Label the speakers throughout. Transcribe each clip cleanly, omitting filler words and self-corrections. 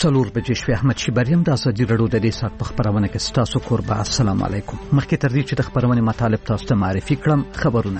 Speaker 1: څلور بجې شوې. احمد شیبریم د ازادي راډیو د دې ساعت په خبرونه کې ستاسو کوربه. السلام علیکم. مخکې تر دې چې د خبرونې مطالب تاسو ته معرفي کړم، خبرونه.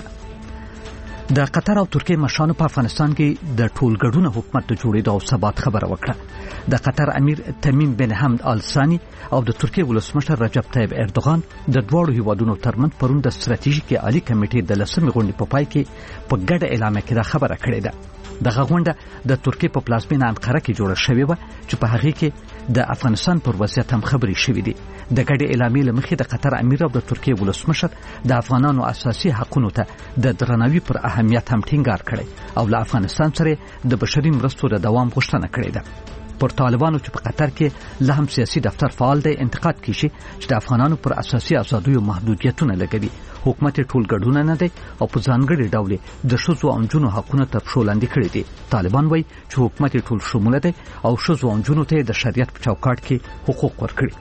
Speaker 1: د قطر او ترکیه مشرانو په افغانستان کې د ټولګډون حکومت د جوړېدو او ثبات خبره وکړه. د قطر امیر تمیم بن حمد آل ثانی او د ترکیه ولسمشر رجب طیب اردوغان د دواړو هیوادونو ترمنځ پرون د ستراتیژیکي عالی کمیټې د 10مې غونډې په پای کې په ګډه اعلامیه کې دا خبره کړې ده. دغه غونډه د ترکیه په پلازمینه انقره کې جوړه شوې و چې په هغه کې د افغانستان پر وضعیت هم خبرې شوې دي. د ګډې اعلامیې لمخې د قطر امیر او د ترکیه ولسمشر د افغانانو اساسي حقوقو ته د درناوي پر اهمیت هم ټینګار کړی او له افغانستان سره د بشري مرستو د دوام غوښتنه کړې ده. پر طالبانو چې په قطر کې له هم سیاسي دفتر فعال دی انتقاد کیږي چې د افغانانو پر اساسي آزادیو محدودیتونه لګوي. حکومت ټول ګډون نه دی او په ځانګړي ډول د ښځو او نجونو حقوقونه تر پښو لاندې کړي دي. طالبان وایي چې حکومت ټول شموله دی او ښځو او نجونو ته د شریعت په چوکاټ کې حقوق ورکړي.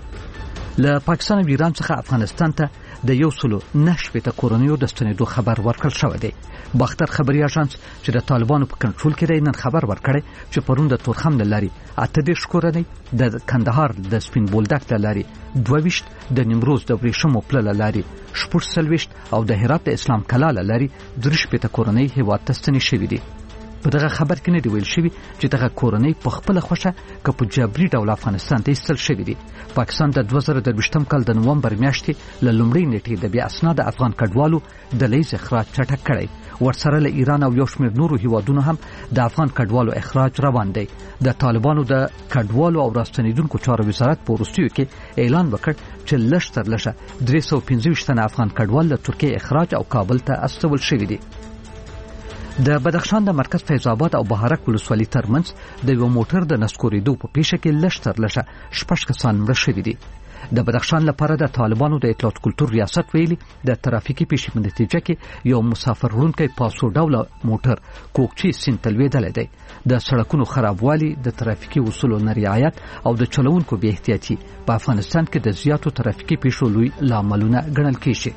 Speaker 1: له پاکستان او ایران څخه افغانستان ته د 109 کورنیو د ستنېدو خبر ورکړل شوی دی. باختر خبري اژانس چې د طالبانو په کنټرول کې دی نن خبر ورکړی چې پرون د تورخم لاري 38 کورنۍ، د کندهار د سپین بولدک لاري 22، د نیمروز د ورېښمو پله لاري 40 او د هرات د اسلام کلا لاري 30 کورنۍ هیواد ته ستنې شوې دي. په دغه خبر کې نه دی ویل شوی چې دغه کورنۍ په خپل خوښه که په جبري ډول افغانستان ته ایستل شوی دي. پاکستان د 2023 کال د نومبر میاشتې له لومړۍ نیټې د بیا اسناد افغان کډوالو د لیز اخراج چټک کړی. ورسره له ایران او یو شمېر نورو هیوادونو هم د افغان کډوالو اخراج روان دی. د طالبانو د کډوالو او راستنیدونکو چارو وزارت په وروستیو کې اعلان وکړ چې لږ تر لږه 325 تنه افغان کډوال له ترکیه اخراج او کابل ته استول شوي دي. د بدخشان د مرکز فیض آباد او بهارک ولسوالۍ ترمنځ د یو موټر د نسکورېدو په پیښه کې لږ تر لږه 6 کسان مړه شوي دي. د بدخشان لپاره د طالبانو د اطلاعات کلتور ریاست ویلي د ترافیکي پیښې په نتیجه کې یو مسافر وړونکی پاسو ډوله موټر کوکچې سیند ته لوېدلی دی. د سړکونو خرابوالي، د ترافیکي اصولو نه رعایت او د چلوونکو بې احتیاطي په افغانستان کې د زیاتو ترافیکي پیښو لوی لاملونه ګڼل کېږي.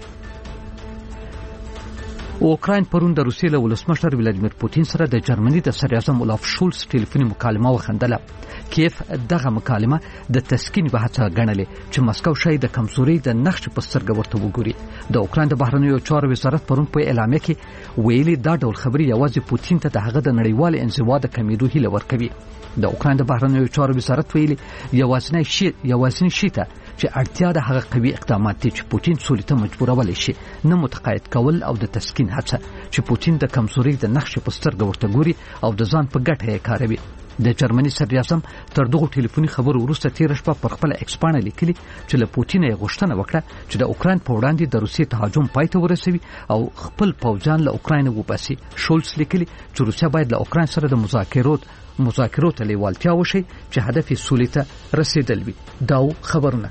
Speaker 1: اوکراین پرون د روسیې له ولسمشر ولادیمیر پوتین سره د جرمني د صدراعظم اولاف شولز ټلیفوني مکالمه وخندله. کیف دغه مکالمه د تسکین په هڅه ګڼلې چې مسکو شاید د کمزوري د نقش په سترګه ورته وګوري. د اوکراین د بهرنیو چارو وزارت پرون په اعلامیه کې ویلي دا ډول خبري یوازې پوتین ته د هغه د نړیوال انزوا د کمیدو هیله ورکوي. د اوکراین د بهرنیو چارو وزارت ویلي یوازینی شی ته چې اړتیا د هغه قوي اقدامات دي چې پوتین سولې ته مجبورول شي، نه متقاعد کول او د تسکین هڅه چې پوتین د کمزوري د نقش په سترګه ورته ګوري او د ځان په ګټه یې کاروي. د جرمني صدراعظم تر دغه ټلیفوني خبرو وروسته تیر شپه پر خپل ایکس پاڼه لیکلي چې له پوتین یې غوښتنه وکړه چې د اوکراین په وړاندې د روسیې تهاجم پای ته ورسوي او خپل پوځیان له اوکراین وباسي. شولز لیکلي چې روسیه باید له اوکراین سره د مذاکرو ته لیوالتیا وشي چې هدف یې سولې ته رسیدل وي. دا خبرونه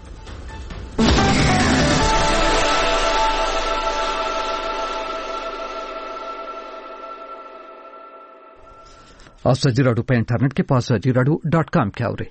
Speaker 1: ازادي راډیو په انټرنیټ کې په azadiradio.com کې اورئ.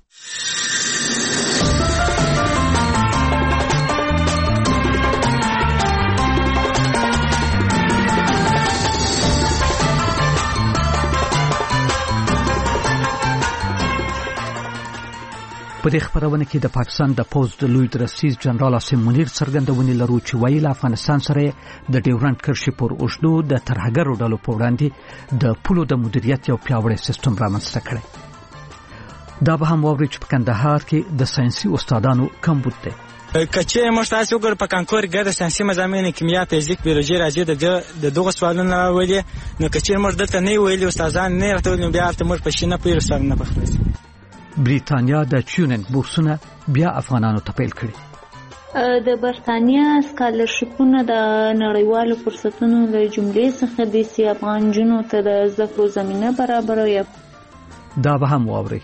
Speaker 1: په دې خبرونه کې د پاکستان د پوز د لوی درسیز جنرال عاصم منیر څرګندونې لرو چې وایي له افغانستان سره د ډیورنډ کرښې پر اوږدو د ترهګرو ډلو په وړاندې د پولو د مدیریت یو پیاوړی سیستم رامنځته کړی. دا به هم واوري چې په کندهار کې د ساينسي استادانو کمبود دی.
Speaker 2: کچې موږ تاسو وګورئ په کانکور کې د ساينسي مضامین کیمیا، فزیک، بیولوژي راځي د دغه سوالونه راولي. نو کچې موږ دلته نه ویلي استادان نه راته نو بیا موږ په شینه پیل سره نه بخلص.
Speaker 1: بریتانیا د چیوننګ بورسونه بیا افغانانو ته پیل کړي.
Speaker 3: د برتانیا سکالرشپونه د نړیوالو فرصتونو له جملې څخه د افغان جنونو ته د زده کړو زمینه برابروي.
Speaker 1: دا به هم واوري.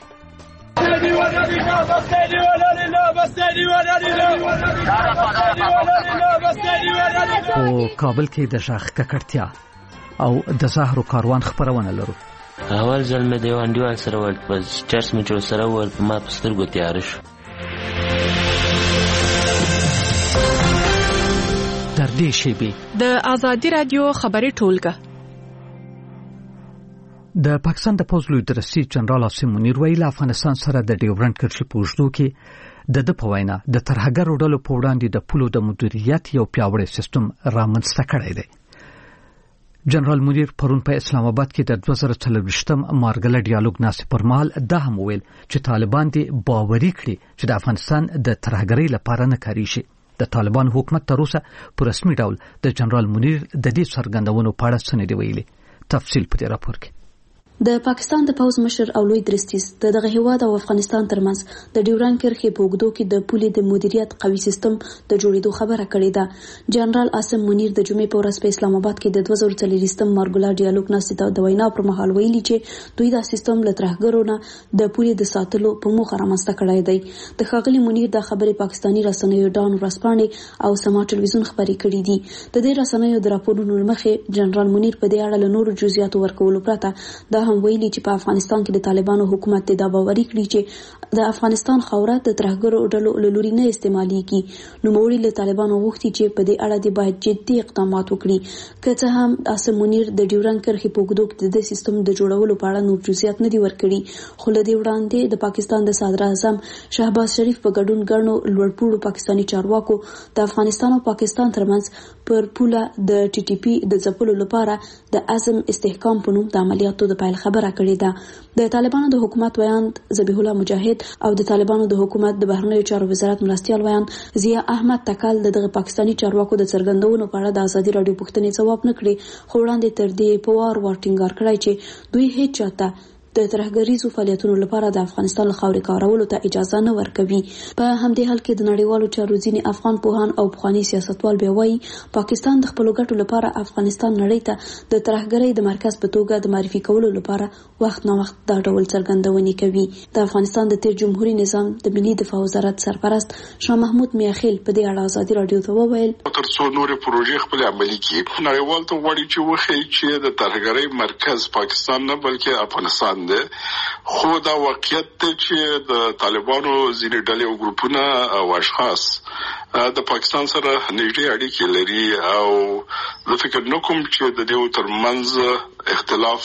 Speaker 1: په کابل کې د شاخ ککړتیا او د زهرو کاروان خبرونه لرو.
Speaker 4: اول ځل مې د یو انډیوال سره ول په چرس مې چې سره ول په ما په سترګو تیار شو.
Speaker 1: در دې شیبې
Speaker 5: د ازادي رادیو خبري ټولګه
Speaker 1: د پاکستان د پوځ لوی درسي جنرال عاصم منیر ویل افغانستان سره د ډیورنډ کرښې په اوږدو کې د په وینا د ترهګرو ډلو په وړاندې د پولو د مدیریت یو پیاوړی سیستم رامنځته کړی دی. جنرال منیر پرون په اسلام آباد کې د 2024م مارګله ډیالوګ ناسې پر مهال دا هم ویل چې طالبان دې باوري کړي چې د افغانستان د ترهګرۍ لپاره نه کاری شي. د طالبان حکومت تر اوسه په رسمي ډول د جنرال منیر د دې څرګندونو په اړه څه نه دی ویلي. تفصیل په دې راپور کې.
Speaker 5: د پاکستان د پوځ مشر او لوی درستیز دغه هیواد او افغانستان ترمنځ د ډیورنډ کرښې په اوږدو کې د پولي د مدیریت قوي سیستم د جوړېدو خبره کړې ده. جنرال عاصم منیر د جمعې په ورځ په اسلام آباد کې د 2024م مارګله ډیالوګ ناسې د وینا پر مهال ویلي چې دوی دا سیستم له ترهګرو نه د پولي د ساتلو په موخه رامنځته کړی دی. د ښاغلي منیر د خبرې پاکستاني رسنیو ډان ورځپاڼې او سما ټلویزیون خبرې کړې دي. د دې رسنیو د راپورونو مخې جنرال منیر په دې اړه له نورو جزئیاتو ورکولو پرته دا هم ویلي چې په افغانستان کې د طالبانو حکومت دا باوري کړی چې د افغانستان خاوره د ترهګرو ډلو له لوري نه استعمالېږي. نوموړي له طالبانو غوښتي چې په دې اړه د باید جدي اقدامات وکړي. که څه هم عاصم منیر د ډیورنډ کرښې په اوږدو کې د سیستم د جوړولو په اړه نور جزئیات نه دي ورکړي، خو له دې وړاندې د پاکستان د صدر اعظم شهباز شریف په ګډون ګڼو لوړپوړو پاکستاني چارواکو د افغانستان او پاکستان ترمنځ پر پوله د ټي ټي پی د ځپلو لپاره د عزم استحکام په نوم د عملیاتو د پیل خبره کړې ده. د طالبانو د حکومت ویاند ذبیح الله مجاهد او د طالبانو د حکومت د بهرنیو چارو وزارت مرستیال ویاند ضیا احمد تکل دغه پاکستاني چارواکو د څرګندونو په اړه د ازادي راډیو پوښتنې ځواب نه کړي، خو وړاندې تر دې په وار ټینګار کړی چې دوی هیڅ چاته د ترهګریزو فعالیتونو لپاره د افغانستان له خاورې کارولو ته اجازه نه ورکوي. په همدې حال کې د نړیوالو چارو ځینې افغان پوهان او پخواني سیاستوال بیا وایي پاکستان د خپلو ګټو لپاره افغانستان نړۍ ته د ترهګرۍ د مرکز په توګه د معرفي کولو لپاره وخت نه وخت دا ډول څرګندونې کوي. د افغانستان د تیر جمهوریت نظام د ملي دفاع وزارت سرپرست شاه محمود میاخیل په دې اړه ازادي راډیو ته وویل
Speaker 6: تر څو نورې پروژې خپل عملي کړي نړیوال ته غواړي چې وښیي چې د ترهګرۍ مرکز پاکستان نه بلکې افغانستان دی. خو دا واقعیت دی چې د طالبانو ځینې ډلې او ګروپونه او اشخاص د پاکستان سره نږدې اړیکې لري او زه فکر نه کوم چې د دې ترمنځ اختلاف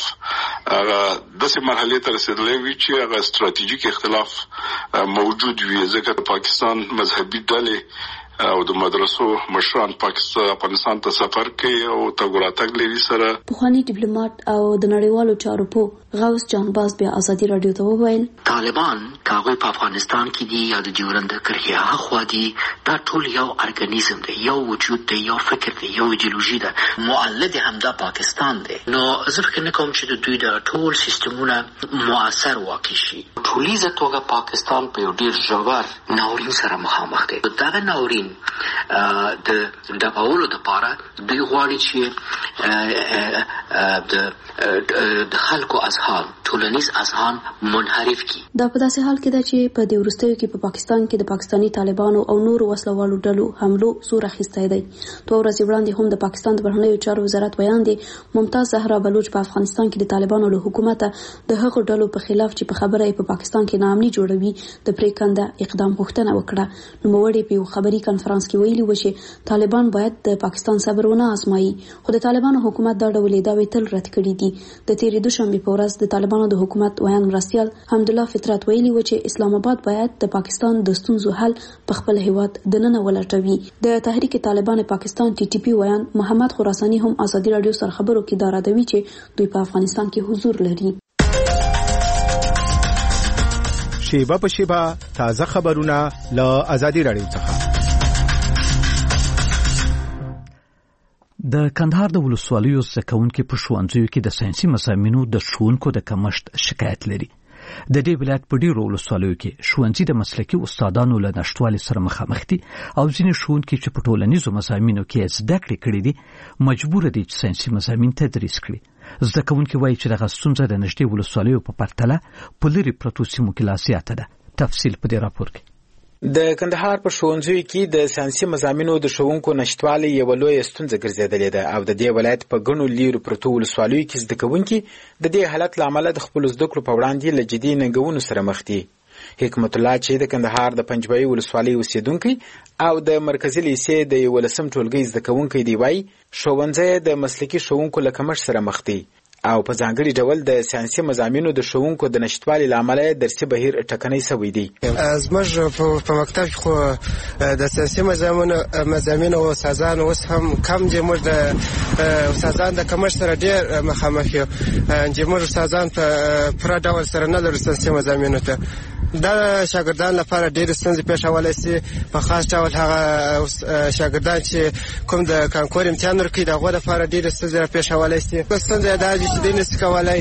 Speaker 6: داسې مرحلې ته رسېدلی وي چې هغه ستراتیژیک اختلاف موجود وي، ځکه پاکستان مذهبي ډلې او د مدرسو مشران افغانستان ته سفر کوي او تګ راتګ لري سره.
Speaker 5: پخوانی ډیپلوماټ او د نړیوالو چارو په غوث جانباز بیا ازادي راډیو ته وویل
Speaker 7: طالبان کاغوی په افغانستان کې دي یا د ډیورنډ کرښې هاخوا دي، دا ټول یو ارګانیزم دی، یو وجود دی، یو فکر دی، یو ایډیولوژي ده، مؤلد همدا پاکستان دی. نو زه فکر نه کوم چې د دوی د ټول سیستمونه مؤثر واقع شي. ټولیزه توګه پاکستان په یو ډیر ژور ناورین سره مخامخ دی. دغه ناورین د دباولو لپاره دوی غواړي چې د خلکو اذهان ټولنیز اذهان منحرف کی.
Speaker 5: دا په داسې حال کې ده چې په دې وروستیو کې په پاکستان کې د پاکستاني طالبانو او نورو وسلوالو ډلو حملو زور اخیستی دی. 2 ورځې وړاندې هم د پاکستان د بهرنیو چارو وزارت ویاندې ممتاز زهرا بلوچ په افغانستان کې د طالبانو له حکومت د هغو ډلو په خلاف چې په خبره یې په پاکستان کې ناامني جوړوي د پریکنده اقدام غوښتنه وکړه. نوموړي په یو خبري کانفرنس کې ویلي و چې طالبان باید د پاکستان صبر ونه آزمایي، خو د طالبانو حکومت دا ډول ادعاوې تل رد کړي دي. د تیرې دوشنبې په ورځ د طالبانو د حکومت ویاند مرستیال حمدالله فطرت ویلي و چې اسلام آباد باید د پاکستان د ستونزو حل په خپل هیواد دننه ولټوي. د تحریک طالبان پاکستان ټي ټي پی ویاند محمد خراساني هم ازادي راډیو سره خبرو کې دا راډوي چې دوی په افغانستان کې حضور لري.
Speaker 8: شیبه په شیبه تازه خبرونه له ازادي راډیو څخه.
Speaker 1: د کندهار د ولسوالیو زده کوونکي په ښوونځیو کې د ساینسي مضامینو د ښوونکو د کمښت شکایت لري. د دې ولایت په ډیرو ولسوالیو کې ښوونځي د مسلکي استادانو له نشټوالي سره مخامخ دي او ځینې ښوونکي چې په ټولنیزو مضامینو کې زده کړې کړې دي مجبور دي چې ساینسي مضامین تدریس کړي. زده کوونکي وایي چې دغه ستونزه د نږدې ولسوالیو په پرتله په لرې پرتو سیمو کې لا زیاته ده. تفصیل په دې راپور کې.
Speaker 9: د کندهار په ښوونځیو کې د ساینسي مضامینو د ښوونکو نشټوالي یوه لویه ستونزه ګرځېدلې ده او د دې ولایت په ګڼو لیرو پرتو ولسوالیو کې زده کوونکي د دې حالت له امله د خپلو زده کړو په وړاندې له جدي ننګونو سره مخ دي. حکمت الله چې د کندهار د پنجبایي ولسوالۍ اوسیدونکی او د مرکزي لیسې د 11م ټولګي زده کوونکی دی وایي ښوونځی د مسلکي ښوونکو له کمښت سره مخ دی او په ځانګړي ډول د ساینسي مضامینو د ښوونکو د نشتوالي له امله درسي بهیر ټکنی سوی دی.
Speaker 10: زموږ په مکتب کې خو د ساینسي مضامینو استادان اوس هم کم دي. موږ د استادان د کمښت سره ډېر مخامخ یو چې موږ استادان په پوره ډول سره نه لرو ساینسي مضامینو ته. دا شاګردان لپاره ډېرې ستونزې پېښولی سي. په خاص ډول هغه شاګردان چې کوم د کانکور امتحان ورکوي د هغو لپاره ډېرې ستونزې راپېښولی سي. ستونزه یې دا ده چې دوی نسي کولی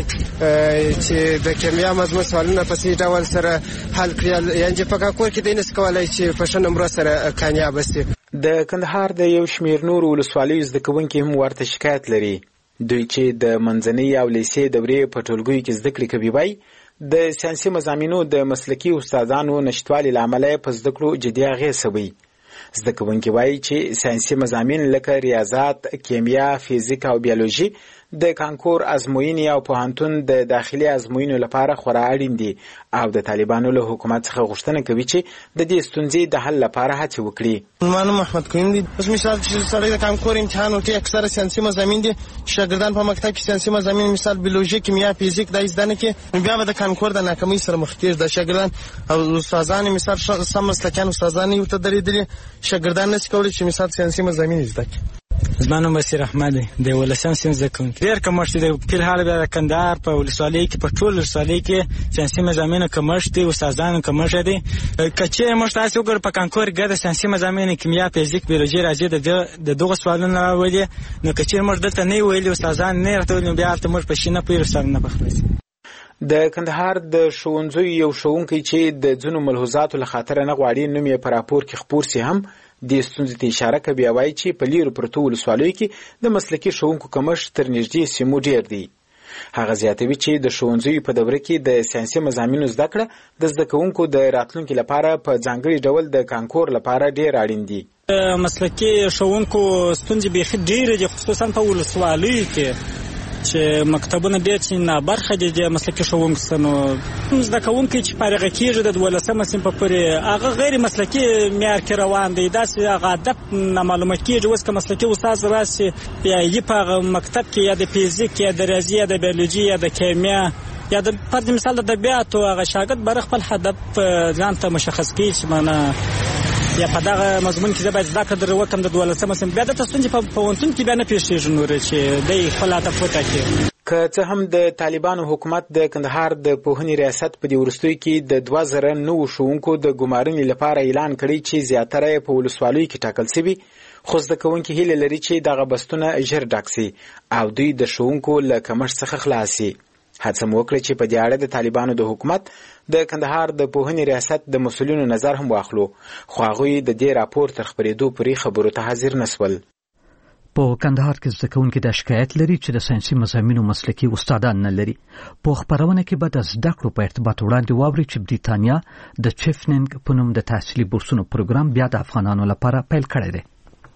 Speaker 10: چې د کیمیا مضمون سوالونه په صحیح ډول سره حل کړي، یعنې چې په کانکور کې دوی نسي کولی چې په ښه نمرو سره کامیابه سي.
Speaker 9: د کندهار د یو شمېر نورو ولسوالیو زده کوونکي هم ورته شکایت لري. دوی چې د منځنۍ او لیسې دورې په ټولګیو کې زده کړې کوي وایي د ساینسي مضامینو د مسلکي استادانو نشتوالي له امله په زده کړو جدي اغېز شوی. زده کوونکي وایي چې ساینسي مضامین لکه ریاضات، کیمیا، فیزیک او بیولوژي د کانکور ازموینې او پوهنتون د داخلي ازموینو لپاره خورا اړین دي او د طالبانو له حکومت څخه غوښتنه کوي چې د دې ستونزې د حل لپاره هڅې وکړي.
Speaker 11: مانو محمد کوین دی. اوس مثال چې سړی د کانکور امتحان ورکوي اکثره ساینسي مضامین دي. شاګردان په مکتب کې ساینسي مضامین مثال بیولوژي، کیمیا، فیزیک دا زده نه کوي، بیا به د کانکور د ناکامۍ سره مخ کېږي. د شاګردان او استادان مثال سم مسلکیان استادان یو ته درېدلي، شاګردان نشي کولی چې مثال ساینسي مضامین زده کړي.
Speaker 2: زما نوم بصیر احمد دی، د 11 صنف زده کوونکی. ډېر کمښت دی په الحال. بیا د کندهار په ولسوالۍ کې په ټول ولسوالۍ کې ساینسي مضامینو کمښت دی، استادانو کمښت دی. که چېرې موږ تاسې وګورو په کانکور کې د ساینسي مضامینو کیمیا، فیزیک، بیولوژي، ریاضي د دغو سوالونه راولي، نو که چېرې موږ دلته نه ویلي استادان نه راته ویلي، بیا هلته موږ په شي نه پوهېږو، سره نه پخپله.
Speaker 9: د کندهار د ښوونځیو یو ښوونکی چې د ځینو ملحوظاتو له خاطره نه غواړي نوم یې په راپور کې خپور سي هم دې ستونزې ته اشاره کوي. وایي چې په لیرو پرتو ولسوالیو کې د مسلکي ښوونکو کمښت تر نږدې سیمو ډېر دی. هغه زیاتوي چې د ښوونځیو په دوره کې د ساینسي مضامینو زده کړه د زده کوونکو د راتلونکي لپاره په ځانګړي ډول د کانکور لپاره ډېر اړین دي.
Speaker 2: مسلکي ښوونکو ستونزې بیخي ډېرې دي، خصوصا په ولسوالیو کې چې مکتبونه ډېر چې نابرخه دي د مسلکي ښوونکو څخه. نو زده کوونکی چې فارغه کېږي د 12 صنف پورې هغه غیر مسلکي معیار کې روان دی. داسې هغه هدف نامعلومه کېږي. اوس که مسلکي استاد راسي یا یې په هغه مکتب کې یا د فیزیک یا د ریاضي یا د بیولوژي یا د کیمیا یا د فرض مثال د طبیعاتو هغه شاګرد بر خپل هدف ځان ته مشخص کړي چې معنی یا په دغه مضمون کې زه باید زده کړه وکړم د 12 صنف. بیا دلته ستونزې په پوهنتون کې بیا نه پېښېږي نورې چې دی خپل هدف وټاکي.
Speaker 9: که څه هم د طالبانو حکومت د کندهار د پوهنې ریاست په دې وروستیو کې د 2009 ښوونکو د ګمارنې لپاره اعلان کړی چې زیاتره یې په ولسوالیو کې ټاکل شوي، خو زده کوونکي هیله لري چې دغه بستونه ژر ډک سي او دوی د ښوونکو له کمښت څخه خلاص سي. هڅه مو وکړه چې په دې اړه د طالبانو د حکومت د کندهار د پوهنې ریاست د مسؤلینو نظر هم واخلو، خو هغوی د دې راپور تر خپرېدو پورې خبرو ته حاضر نسول.
Speaker 1: په کندهار کې زده کوونکي دا شکایت لري چې د ساینسي مضامینو مسلکي استادان نه لري. په خپرونه کې به د زده کړو په ارتباط وړاندې واوري چې بریتانیا د چیفنینګ په نوم د تحصیلي بورسونو پروګرام بیا د افغانانو لپاره پیل کړی دی.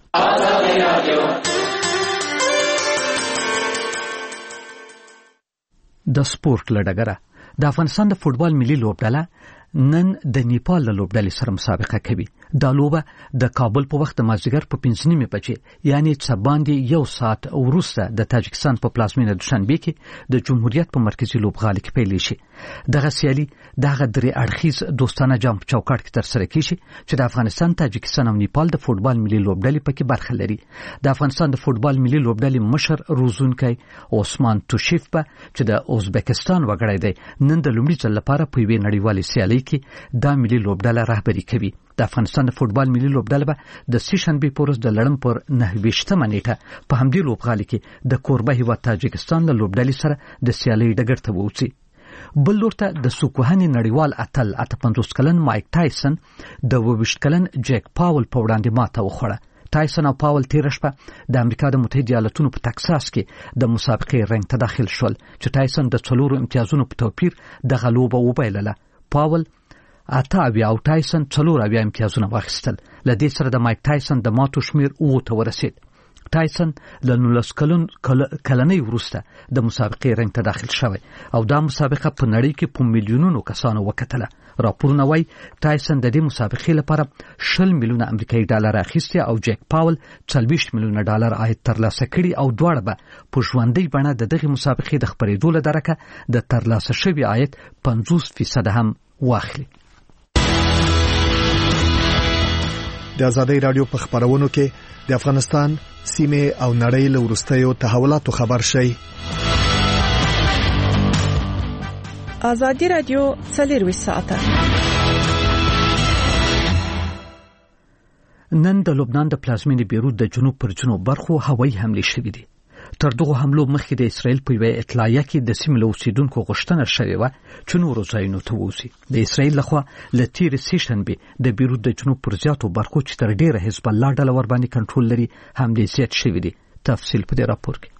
Speaker 1: د سپورت له ډګره د افغانستان د فوټبال ملي لوبډله نن د نیپال له لوبډلې سره مسابقه کوي. دا لوبه د کابل په وخت د مازدیګر په 5:30 بجې یعنی څه باندې 1 ساعت وروسته د تاجکستان په پلازمینه دوشنبه کې د جمهوریت په مرکزی لوبغالي کې پیل شي. دغه سیالي دغه درې اړخیز دوستانه جام په چوکاټ کې ترسره کیږي چې د افغانستان، تاجکستان او نیپال د فوټبال ملي لوبډلې پکې برخه لري. د افغانستان د فوټبال ملي لوبډلې مشر روزونکی عثمان توشیف به چې د ازبکستان وګړی دی نن د لومړي ځل لپاره په یوې نړیوالې سیالۍ کې د ملي لوبډله رهبري کوي. د افغانستان د فوټبال ملي لوبډله به د سهشنبه په ورځ د لړم پر 29 نیټه په همدې لوبغالي کې د کوربه هیواد تاجکستان له لوبډلې سره د سیالۍ ډګر ته ووځي. بل لور ته د سوکوهنې نړیوال اتل 58 کلن مایک تایسن د 22 کلن جیک پاول په وړاندې ماته وخوړه. تایسن او پاول تیر شپه د امریکا د متحده ایالاتونو په تکساس کې د مسابقې رنګ ته داخل شول چې تایسن د 4 امتیازونو په توپیر د غلوبه وبایلله. پاول 8 او تایسن 4 امتیازونه واخیستل. له دې سره د مایک تایسن د ماتو شمیر 9 ته ورسید. ټایسن له 19 کلنۍ وروسته د مسابقې رنګ ته داخل شوی او دا مسابقه په نړۍ کې په میلیونونو کسانو وکتله. راپورونه وایي ټایسن د دې مسابقې لپاره 20 میلیونه امریکایي ډالر اخیستي او جیک پاول 40 میلیونه ډالر عاید ترلاسه کړي او دواړه به په ژوندۍ بڼه د دغه مسابقې د خپرېدو له درکه د ترلاسه شوي عاید 50% هم واخلي.
Speaker 8: د آزادۍ رادیو په خبرونو کې د افغانستان سیمه او نړۍ له وروستیو تحولاتو خبر شي.
Speaker 12: آزادۍ رادیو 24 ساعته.
Speaker 1: نن د لبنان د پلازمینې بیروت د جنوب پر جنوب برخو هوایي حملې شوې دي. تر دغه حملو مخکې د اسرائیل په یوه اطلاعیه کې د سیمې له اوسیدونکو غوښتنه شوې وه چې نورو ځایونو ته ووځي. د اسرائیل لخوا له تېرې سې شنبې د بیروت د جنوب پر زیاتو برخو چې تر ډېره حزب الله ډله ورباندې کنټرول لري حملې زیات شوې دي. تفصیل په دې راپور کې.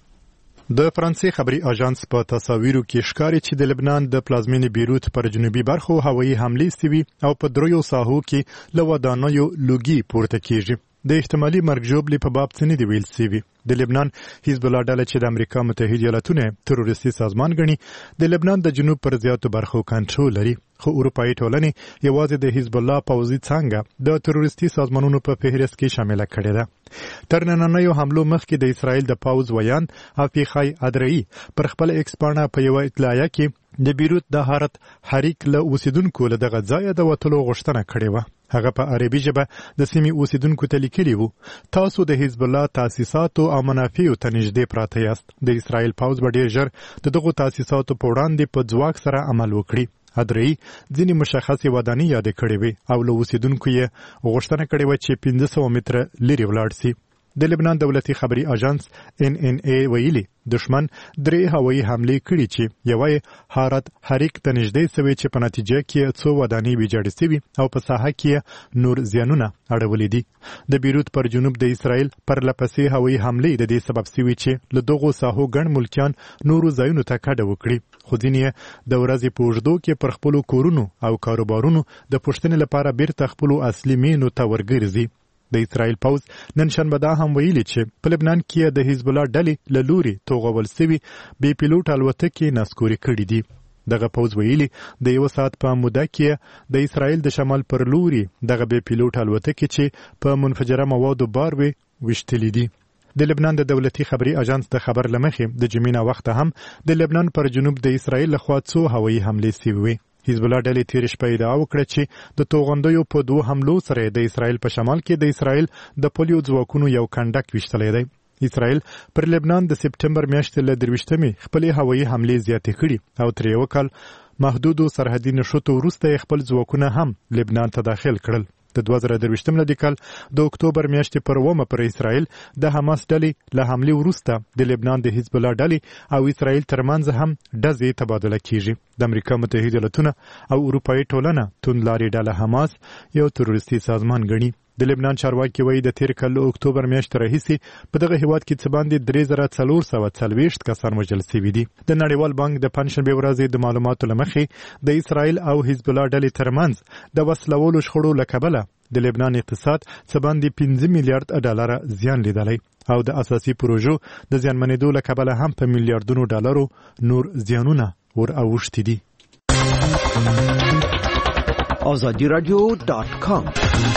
Speaker 13: د فرانسې خبري اژانس په تصاویرو کې ښکاري چې د لبنان د پلازمینې بیروت پر جنوبي برخو هوایي حملې سوي او په دریو ساحو کې له ودانیو لوګي پورته کیږي. د احتمالي مرګ ژوبلې په باب څه نه دی ویل سوي. د لبنان حزب الله ډله چې د امریکا متحده ایالاتونو تروریستي سازمان ګڼي د لبنان د جنوب پر زیاتو برخو کنټرول لري، خو اروپایي ټولنې یوازې د حزب الله پوځي څانګه د تروریستي سازمانونو په فهرست کې شامل کړي ده. تر نننیو حملو مخکې د اسرائیل د پوځ ویان افیخای ادرئی پر خپل ایکس پاڼه په یو اطلاعیه کې د بیروت د حارت حریک له اوسیدونکو له دغه ځای د وټلو غوښتنه کړې و. هغه په عربي ژبه د سیمې اوسیدونکو ته لیکلي وو تاسو د حزب الله تاسیساتو او منافعو ته نږدې پراته یاست. د اسرائیل پوځ به ډېر ژر دغه تاسیساتو په وړاندې په ځواک سره عمل وکړي. ادرئی ځینې مشخصې ودانۍ یاد کړې وي او له اوسیدونکو یې غوښتنه کړې و چې 1500 متره لرې ولاړ شي. د لبنان دولتي خبري اژانس NNA ویلي دشمن 3 هوایي حملې کړې چې یوه حارت حریک ته نږدې سوي چې په نتیجه کې 2 ودانۍ ویجاړې سوي او په ساحه کې نور زیانونه اړولې دي. د بیروت پر جنوب د اسرائیل پر لپسې هوایي حملې د دې سبب سوي چې له دغو ساحو ګڼ ملکیان نورو ځایونو ته کډه وکړي، خو ځینې د ورځې په اوږدو کې پر خپلو کورونو او کاروبارونو د پوښتنې لپاره بیرته خپلو اصلي مینو ته ورګرځي. د اسرائیل پوځ نن شنبه دا هم ویلي چې په لبنان کې د حزب الله ډلې له لوري توغول سوي بې پیلوټ الوتکې نسکوري کړي دي. دغه پوځ ویلي د یو ساعت په موده کې د اسرائیل د شمال پر لوري دغه بې پیلوټ الوتکې چې په منفجره موادو بار وي وشتلې دي. د لبنان د دولتي خبري اژانس د خبر لمخې د جمعې وخت هم د لبنان پر جنوب د اسرائیل لخوا 2 هوایي حملې سوي. حزب الله ډلې تیر شپه ادعا وکړه چې د توغندیو په 2 حملو سره د اسرائیل په شمال کې د اسرائیل د پولیو ځواکونو یو کنډک وشتلې دی. اسرائیل پر لبنان د سپټمبر میاشتې له 23مې خپل هوایي حملې زیاتې کړي او تر یو کال محدودو سرحدي نښتو وروسته خپل ځواکونه هم لبنان ته داخل کړل. د 2023 ملي کال د اکتوبر میاشتې پر 1 پر اسرائیل د حماس ډلې له حملې وروسته د لبنان د حزب الله ډلې او اسرائیل ترمنځ هم ډزې تبادله کیږي. د امریکا متحده ایالاتونو او اروپایي ټولنه توندلاري ډله حماس یو تروریستي سازمان ګڼي. د لبنان چارواکي وایي د تیر کال اکتوبر میاشتې راهیسې په دغه هیواد کې څه باندې 3440 کسان وژل شوي دي. د نړیوال بانک د پنځشنبې ورځې د معلوماتو له مخې د اسرائیل او حزب الله ډلې ترمنځ د وسلوالو شخړو له کبله د لبنان اقتصاد څه باندې 5 میلیارډ ډالر زیان لیدلی او د اساسي پروژو د زیانمنېدو له کبله هم په میلیارډونو ډالرو نور زیانونه ور اوښتي دي.
Speaker 14: azadiradio.com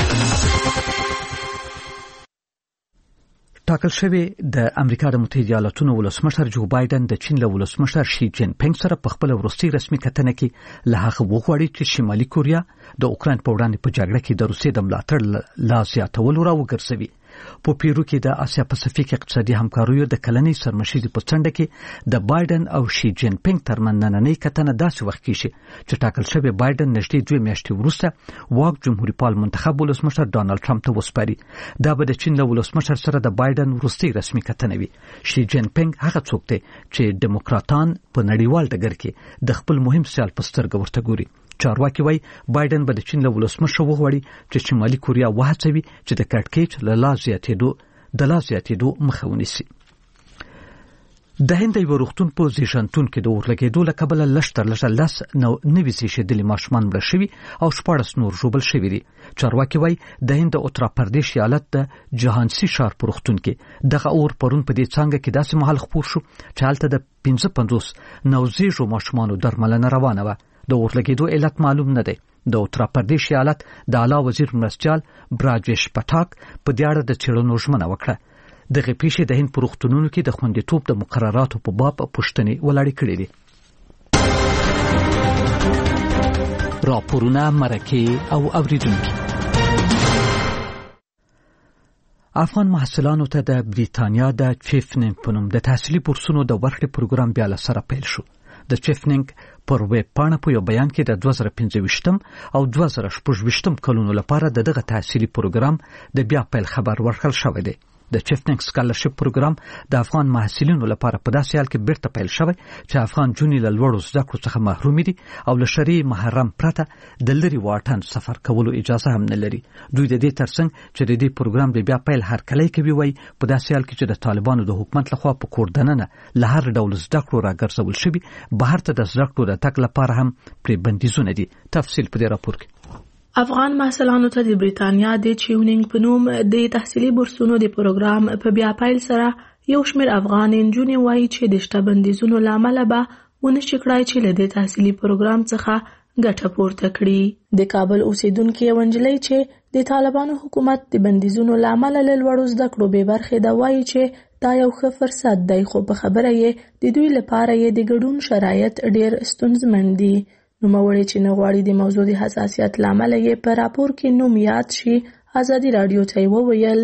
Speaker 1: ټاکل شوی د امریکا د متحده ایالاتونو ولسمشر جو بایدن د چین له ولسمشر شي جین پینګ سره په خپل وروستي رسمي کتنه کې له هغه وغواړي چې شمالي کوریا د اوکراین په وړاندې په جګړه کې د روسیې د ملاتړ لا زیاتولو راوګرځوي. په پیرو کې د آسیا پاسفیک اقتصادي همکاریو د کلنۍ سرمشرۍ په څنډه کې د بایدن او شي جین پینګ ترمنځ نننۍ کتنه داسې وخت کې چې ټاکل شوی بایدن نږدې 2 میاشتې وروسته واک جمهوریت پال منتخب ولسمشر ډانلډ ټرمپ ته وسپاري. دا به د چین له ولسمشر سره د بایدن وروستي رسمي کتنه وي. شي جین پینګ هغه څوک دی چې دیموکراتان په نړیوال ډګر کې د خپل مهم سیال په سترګه ورته ګوري. چارواکي وایي بایدن به د چین له ولسمشر وغواړي چې شمالي کوریا وهڅوي چې د کړکېچ له لا زیاتېدو مخه ونیسي. د هند یو روغتون په زیشنتون کې د اورلګېدو له کبله لشتر لس نوي زیږیدلي ماشومان مړه شوي او 14 نور ژوبل شوي دي. چارواکي وایي د هند د اتر پردیش ایالت د جهانسی ښار په روغتون کې دغه اور پرون په دې څانګه کې داسې مهال خپور شو چې هلته د 55 نوزیږو ماشومانو درملنه روانه وه. د اورلګېدو علت معلوم نه دی. د اتر پردیش ایالت د اعلی وزیر مرستیال براجیش پټاک په دې اړه د څېړنو ژمنه وکړه. دغه پیښې د هند په روغتونونو کې د خوندیتوب د مقرراتو په باب پوښتنې ولاړې کړې دي. راپورونه، مرکې او اوریدونکي. افغان محصلانو ته د بریتانیا د چیفنینګ په نوم د تحصیلي بورسونو د ورکړې پروګرام بیا له سره پیل شو. د چیفنینګ پر ویب پاڼه په یو بیان کې د 2025 او 2026 کلونو لپاره دغه تحصیلي پروګرام د بیا پیل خبر ورکړل شوی دی. د چیفنینګ سکالرشپ پروګرام د افغان محصلینو لپاره په داسې حال کې بیرته پیل شوی چې افغان جونې له لوړو زده کړو څخه محروم دي او له شرعي محرم پرته د لرې واټن سفر کولو اجازه هم نه لري. دوی د دې ترڅنګ چې د دې پروګرام د بیا پیل هرکلی کوي وایي په داسې حال کې چې د طالبانو د حکومت لخوا په کور دننه له هر ډول زده کړو راګرځول شوي، بهر ته د زده کړو د تګ لپاره هم پرې بندیزونه دي. تفصیل په دې راپور کې.
Speaker 14: افغان محصلانو ته د بریتانیا د چیونینګ په نوم د تحصیلي بورسونو د پروګرام په بیا پیل سره یو شمېر افغان نجونې وایي چې د شته بندیزونو له امله به ونشي کړای چې له دې تحصیلي پروګرام څخه ګټه پورته کړي. د کابل اوسیدونکې یوه نجلۍ چې د طالبانو حکومت د بندیزونو له امله له لوړو زده کړو بې برخې ده وایي چې دا یو ښه فرصت دی، خو په خبره یې د دوی لپاره یې د ګډون شرایط ډېر ستونزمن دي. نوموړی چې نه غواړي د موضوع د حساسیت له امله یې په راپور کې نوم یاد شي، ازادي راډیو ته یې وویل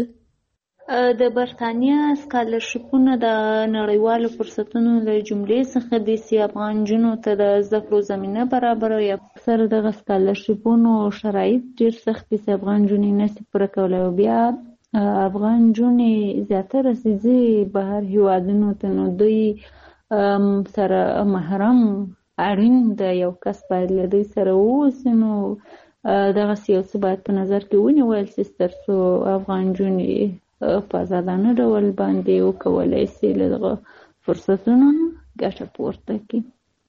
Speaker 3: د برتانیا سکالرشپونه د نړیوالو فرصتونو له جملې څخه دي چې افغان نجونو ته د زده کړو زمینه برابروي. اکثر دغه سکالرشپونو شرایط ډېر سخت دي چې افغان نجونې نشي پوره کولی او بیا افغان نجونې زیاتره ځي بهر هیوادونو ته، نو دوی سره محرم اړین د یو کس باید له دوی سره واوسي. نو دغسې یو څه باید په نظر کې ونیول سي تر څو افغان نجونې په ازادانه ډول باندې وکولی سي له دغه فرصتونو ګټه پورته کړي.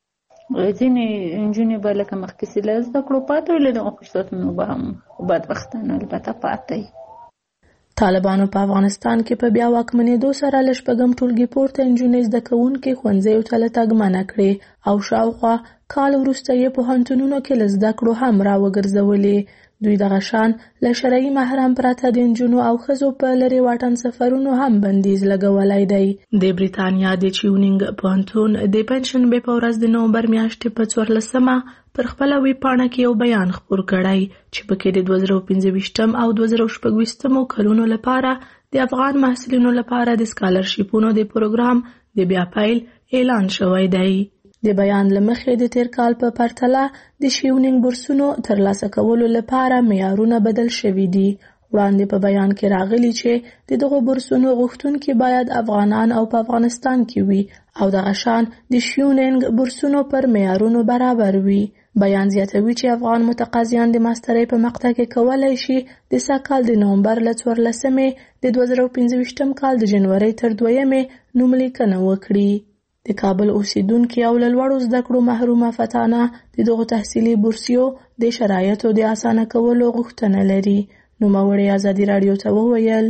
Speaker 3: ځینې نجونې به لکه مخکې چې له زده کړو پاته وي، له دغه فرصتونو به هم بدبختانه البته پاته وي.
Speaker 14: طالبانو په افغانستان کې په بیا واکمنېدو سره له شپږم ټولګي پورته نجونې زده کوونکې ښوونځیو ته له تګ منع کړې او شاوخوا کال وروسته یې پوهنتونونو کې له زده کړو هم راوګرځولې. دوی دغه شان له شرعي محرم پرته د نجونو او ښځو په لرې واټن سفرونو هم بندیز لګولی دی. د بریتانیا د چیونینګ پوهنتون د پنجشنبې په ورځ د نومبر میاشتې په 14 پر خپله ویب پاڼه کې یو بیان خپور کړی چې پکې د 2025 او 2026 کلونو لپاره د افغان محصلینو لپاره د سکالرشپونو د پروګرام د بیا پیل اعلان شوی دی. د بیان له مخې د تیر کال په پرتله د شیونینګ بورسونو ترلاسه کولو لپاره معیارونه بدل شوي دي. وړاندې په بیان کې راغلي چې د دغو بورسونو غوښتونکي باید افغانان او په افغانستان کې وي او دغه شان د شیونینګ بورسونو پر معیارونو برابر وي. بیان زیاتوي چې افغان متقاضیان د ماسترۍ په مقطع کې کولی شي د سږکال د نومبر له 14 د 2025 کال د جنورۍ تر 2 نوملیکنه وکړي. د کابل اوسیدونکي او له لوړو زده کړو محرومه فتانه د دغو تحصیلي بورسیو د شرایطو د اسانه کولو غوښتنه لري. نوموړی ازادي راډیو ته وویل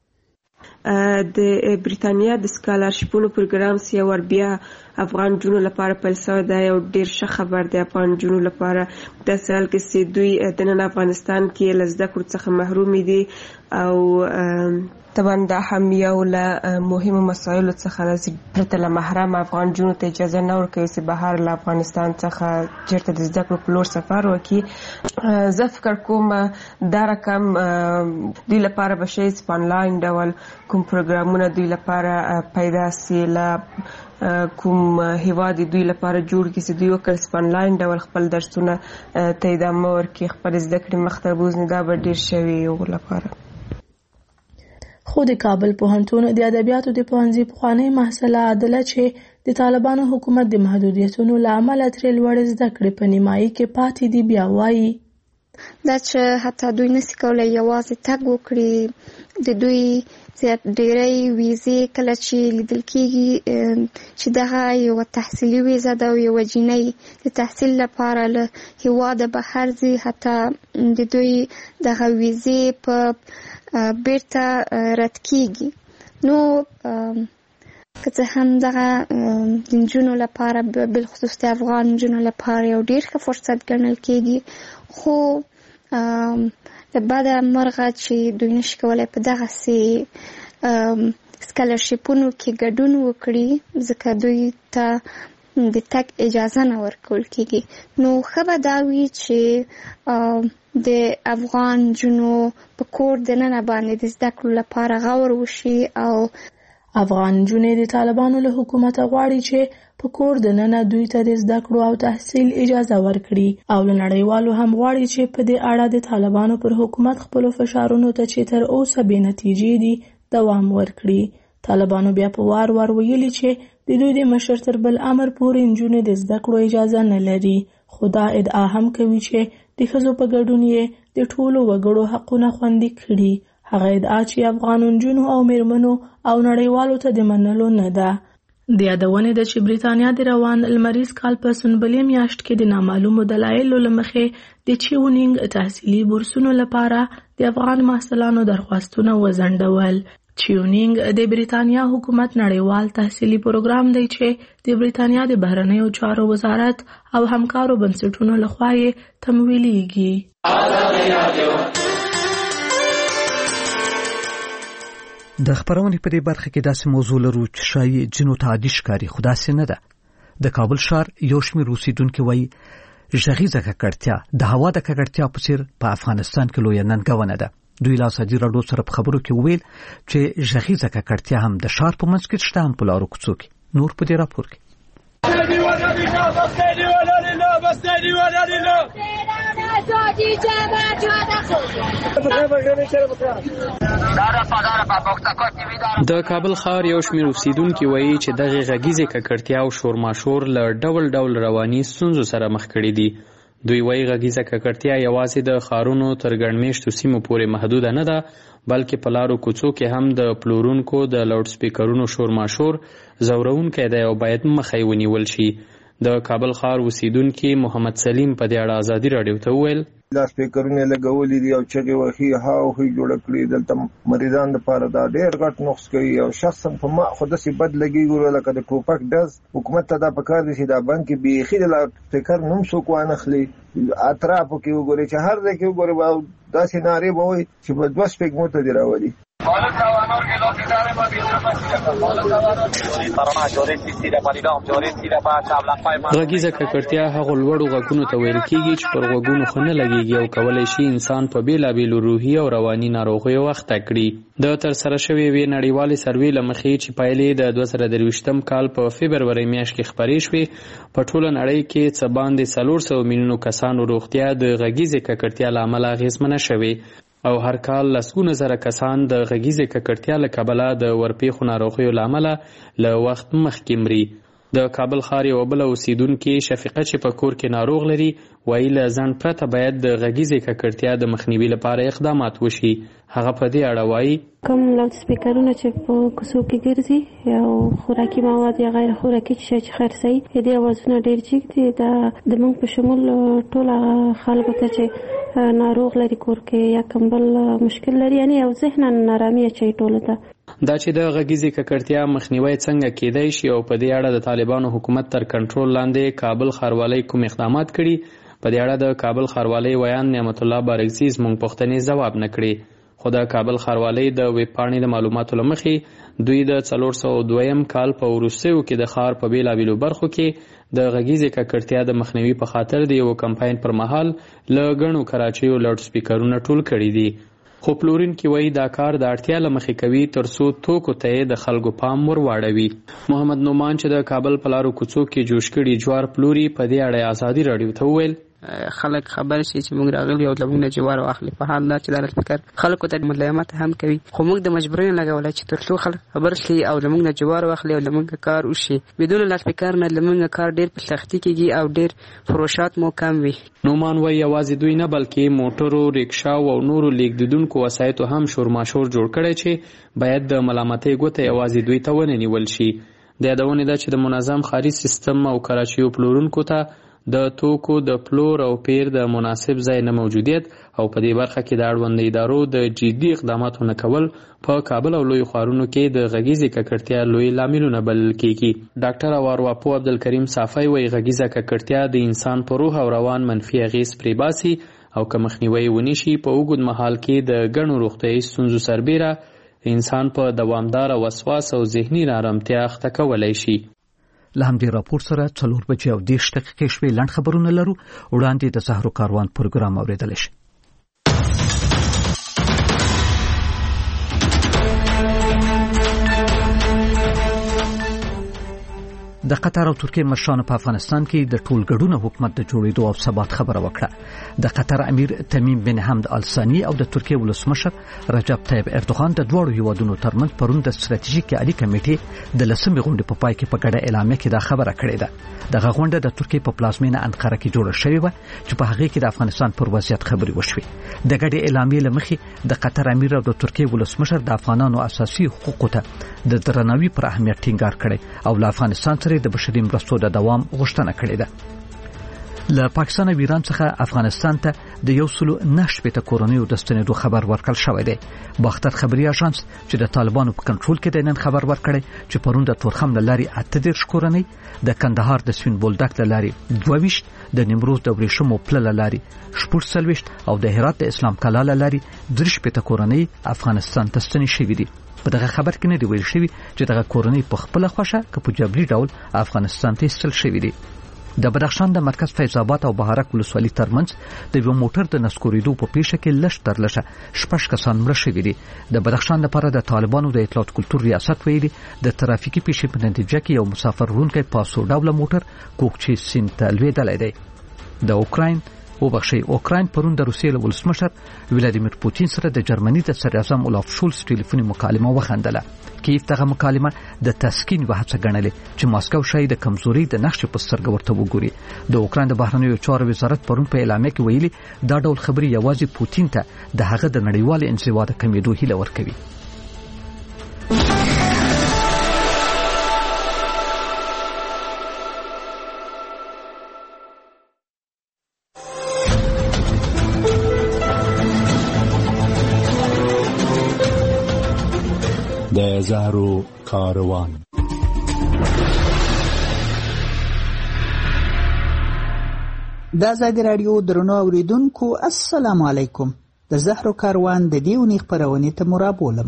Speaker 15: د بریتانیا د سکالرشپونو پروګرام سی ور بیا افغان جنونو لپاره پیل شوی دی او ډیر ښه خبر دی افغان جنونو لپاره د سال کې چې دوی د نن افغانستان کې له زده کړو څخه محروم دي او طبعا دا هم یو له مهمو مسایلو څخه راځي پرته له محرم افغان جنونو ته اجازه نه ورکوي چې بهر له افغانستان څخه چیرته د زده کړو په لور سفر وکړي. زه فکر کوم دا رقم دوی لپاره به شي چې په انلاین ډول کوم پروګرامونه دوی لپاره پیدا سي له کوم هیواد دوی لپاره جوړ کړي چې دوی وکړي چې په انلاین ډول خپل درسونه ته ادامه ورکړي، خپل زده کړې مخ ته بوځي. دا به ډیر شوي یو لپاره.
Speaker 14: خو د کابل پوهنتون د ادبیاتو د پوهنځي پخوانۍ محصله عادله چې د طالبانو حکومت د محدودیتونو له امله ترې لوړې زده کړې په نیمایي کې پاتې دي بیا وایي
Speaker 16: دا چې حتی دوی نسی کولی یوازې تګ وکړي. د دوی ډیری ویزې کله چې لیدل کېږي چې دغه یوه تحصیلي ویزه ده او یوه جینۍ د تحصیل لپاره له هېواده بهر ځي، حتی د دوی دغه ویزې په بیرته رد کېږي. نو که څه هم دغه د نجونو لپاره بالخصوص د افغان نجونو لپاره یو ډېر ښه فرصت ګڼل کېږي، خو د بده مرغه چې دوی نشي کولی په دغسې سکالرشیپونو کې ګډون وکړي، ځکه دوی ته د تګ اجازه نه ورکول کېږي. نو ښه به دا وي چې د افغان نجونو په کور دننه باندې د زده کړو لپاره غور وشي او
Speaker 14: افغان نجونې د طالبانو له حکومته غواړي چې په کور دننه دوی ته د زده کړو او تحصیل اجازه ورکړي او له نړیوالو هم غواړي چې په دې اړه د طالبانو پر حکومت خپلو فشارونو ته چې تر اوسه بې نتیجې دي دوام ورکړي. طالبانو بیا په وار وار ویلي چې د دوی د مشر تر بل امر پورې نجونې د زده کړو اجازه نه لري، خو دا ادعا هم کوي چې د ښځو په ګډون یې د ټولو وګړو حقونه خوندي کړي. هغه ادعا چې افغان نجونو او میرمنو او نړیوالو ته د منلو نه ده. د یادونې ده چې بریتانیا د روان لمریز کال په سنبلې میاشت کې د نامعلومو دلایلو له مخې د چیونینګ تحصیلي بورسونو لپاره د افغان محصلانو درخواستونه وځنډول. چیونینګ د بریتانیا حکومت نړیوال تحصیلي پروګرام دی چې د بریتانیا د بهرنیو چارو وزارت او همکارو بنسټونو لخوا یې تمویلیږي.
Speaker 1: د خبرونې په دې برخه کې داسې موضوع لرو چې شایي ځینو ته عادي ښکاري، خو داسې نه ده. د کابل ښار یو شمېر اوسېدونکي وایي غږیزه ککړتیا د هوا د ککړتیا په څېر په افغانستان کې لویه ننګونه ده. دوی له ازادي راډیو سره په خبرو کې وویل چې غږیزه ککړتیا هم د ښار په منځ کې شته، هم په لارو کوڅو کې. نور په دې راپور کې
Speaker 17: د کابل ښار یو شمېر اوسیدونکي وایي چې دغه غږیزې ککړتیا او شورماشور له ډول ډول رواني ستونزو سره مخ کړي دي. دوی وایي غږیزه ککړتیا یوازې د ښارونو تر ګڼ مېشتو سیمو پورې محدوده نه ده، بلکې په لارو کوڅو کې هم د پلورونکو د لاوډ سپیکرونو شورماشور ځورونکی دی او باید مخه یې ونیول شي. د کابل ښار اوسیدونکي محمد سلیم په دې اړه ازادي راډیو ته وویل
Speaker 18: لا سپیکرونه لګولې دي او چغې وهي هاوهي جوړ کړي. دلته مریضان لپاره دا ډېر غټ نقص کوي او شخصا په ما خو داسې بد لګېږي لکه د ټوپک ډز. حکومت ته دا پکار دي چې دا بانکې بیخي د لاوډ سپیکر نوم څوک وانخلي، اطرافو کې وګوري چې هر ځای کې وګوري داسې نارې به وایي چې په 2 سپیکمو ته دې راولي.
Speaker 17: غږیزه ککړتیا هغو لوړو غږونو ته ویل کېږي چې پر غوږونو ښه نه لګېږي او کولی شي انسان په بېلابېلو روحي او رواني ناروغیو اخته کړي. د ترسره شوې یوې نړیوالې سروې له مخې چې پایلې د 2023 کال په فبرورۍ میاشت کې خپرې شوې، په ټوله نړۍ کې څه باندې 400 میلیونو کسانو روغتیا د غږیزې ککړتیا له امله اغېزمنه شوې او هر کال لسګونه زره کسان د غږیزې ککړتیا له کبله د ورپېښو ناروغیو له امله له وخت مخکې مري. د کابل ښار یوه بله اوسیدونکې شفیقه چې په کور کې ناروغ لري وایي له ځنډ پرته باید د غږیزې ککړتیا د مخنیوي لپاره اقدامات وشي. هغه په دې اړه وایي
Speaker 19: کوم لاوډ سپیکرونه چې په کوڅو کې ګرځي او خوراکي مواد یا غیر خوراکي شی چې خرڅوي دې اوازونه ډېر جګ دي. د موږ په شمول ټول خلکو ته چې ناروغ لري کور کې یا کوم بل مشکل لري یعنی او ذهنا نارامي اچوي ټولو ته.
Speaker 17: دا چې د غږیزې ککړتیا مخنیوی څنګه کېدای شي او په دې اړه د طالبانو حکومت تر کنټرول لاندې کابل ښاروالۍ کوم اقدامات کړي، په دې اړه د کابل ښاروالۍ ویان نعمت الله بارکزي زموږ پوښتنې ځواب نه کړي. خو د کابل ښاروالۍ د ویب پاڼې د معلوماتو له مخې دوی د 402 کال په وروستیو کې د ښار په بېلابېلو برخو کې د غږیزې ککړتیا د مخنیوي په خاطر د یو کمپاین پر مهال له ګڼو کراچیو لاوډ سپیکرونه ټول کړي دي. خو پلورونکي وایي دا کار د اړتیا له مخې کوي ترڅو توکو ته د خلکو پام ور واړوي. محمد نومان چې د کابل په لارو کوڅو کې جوش کړي جوار پلوري په دې اړه ازادي راډیو ته وویل
Speaker 20: خلک خبر شي چې موږ راغلي او زموږ نه جوار واخلي. په حال دا چې دا فکر خلکو ته ملایمت هم کوي، خو موږ د مجبورۍ لګولای چې تر څو خلک خبر شي او زموږ نه جوار واخلي او زموږ کار وشي. بدون لاسپیکر نه زموږ کار ډیر په سختي کېږي او ډیر فروشات مو کم وي.
Speaker 17: نومان وایي یوازې دوی نه بلکې موټرو، ریکشاو او نورو لیږدونکو وسایطو هم شورماشور جوړ کړی چې باید د ملامتۍ ګوته یوازې دوی ته ونه نیول شي. د یادونې ده چې د منظم ښاري سیستم او کراچیو پلورونکو ته د توکو د پلور او پیر د مناسب ځای نه موجودیت او په دې برخه کې د اړوند ادارو د جدي اقداماتو نه کول په کابل او لوی ښارونو کې د غږیزې ککړتیا لوی لاملونه بلل کېږي. ډاکټر اوارواپو عبدالکریم صافی وایي غږیزه ککړتیا د انسان په روح او روان منفي اغېز پرې باسي او که مخنیوی ونی شي په اوږد مهال کې د ګڼو روغتیایي ستونزو سربیره انسان په دوامداره وسواس او ذهني نارامتیا اخته کولی شي.
Speaker 1: له همدې راپور سره 4:30 شوي لنډ خبرونه لرو. وړاندې د سحر کاروان پروګرام اوریدلی شي. د قطر او ترکیه مشرانو په افغانستان کې د ټولګډونه حکومت د جوړېدو او ثبات خبره وکړه. د قطر امیر تمیم بن حمد آل ثاني او د ترکیه ولسمشر رجب طیب اردوغان د دواړو هیوادونو ترمنځ پرون د ستراتیژیکې اړیکې کمیټې د 10مې غونډې په پای کې په ګډه اعلامیه کې دا خبره کړې ده. دغه غونډه د ترکیه په پلازمینه انقره کې جوړه شوې وه چې په هغې کې د افغانستان پر وضعیت خبرې وشوې. د ګډې اعلامیې له مخې د قطر امیر او د ترکیه ولسمشر د افغانانو اساسي حقوقو ته د درناوي پر اهمیت ټینګار کړی او له افغانستان سره د بشري مرستو د دوام غوښتنه کړې ده. له پاکستان او ایران څخه افغانستان ته د 109 کورنیو د ستنېدو خبر ورکړل شوی دی. باختر خبري اژانس چې د طالبانو په کنټرول کې دی نن خبر ورکړی چې پرون د تورخم له لارې 38 کورنۍ، د کندهار د سوین بولدک له لارې 22، د نیمروز د ورېښمو پله له لارې 46 او د هرات د اسلام کلا له لارې 33 کورنۍ افغانستان ته ستنې شوې دي. په دغه خبر کې نه دی ویل شوی چې دغه کورنۍ په خپل خوښه که په جبري ډول افغانستان ته ایستل شوې دي. د بدخشان د مرکز فیض آباد او بهارک ولسوالۍ ترمنځ د یو موټر د نسکورېدو په پیښه کې لږ تر لږه 6 کسان مړه شوي دي. د بدخشان لپاره د طالبانو د اطلاعات کلتور ریاست ویلي د ترافیکي پیښې په نتیجه کې یو مسافر وړونکی پاسو ډوله موټر کوکچې سیند ته لوېدلی دی. د اوکراین پرون د روسیې له ولسمشر ولادیمیر پوتین سره د جرمني د صدر اعظم اولاف شولز ټلیفوني مکالمه وخندله. کیف دغه مکالمه د تسکین و هڅه ګڼلې چې ماسکو شاید د کمزوري د نقش په سترګه ورته وګوري. د اوکراین د بهرنیو چارو وزارت پرون په اعلامیه کې ویلي دا ډول خبرې یوازې پوتین ته د هغه د نړیوال انزوا د کمیدو هیله ورکوي.
Speaker 21: د زهرو کاروان.
Speaker 22: د ازادي راډیو درنو اوریدونکو السلام علیکم. د زهرو کاروان د دې اونۍ خپرونې ته مرابولم.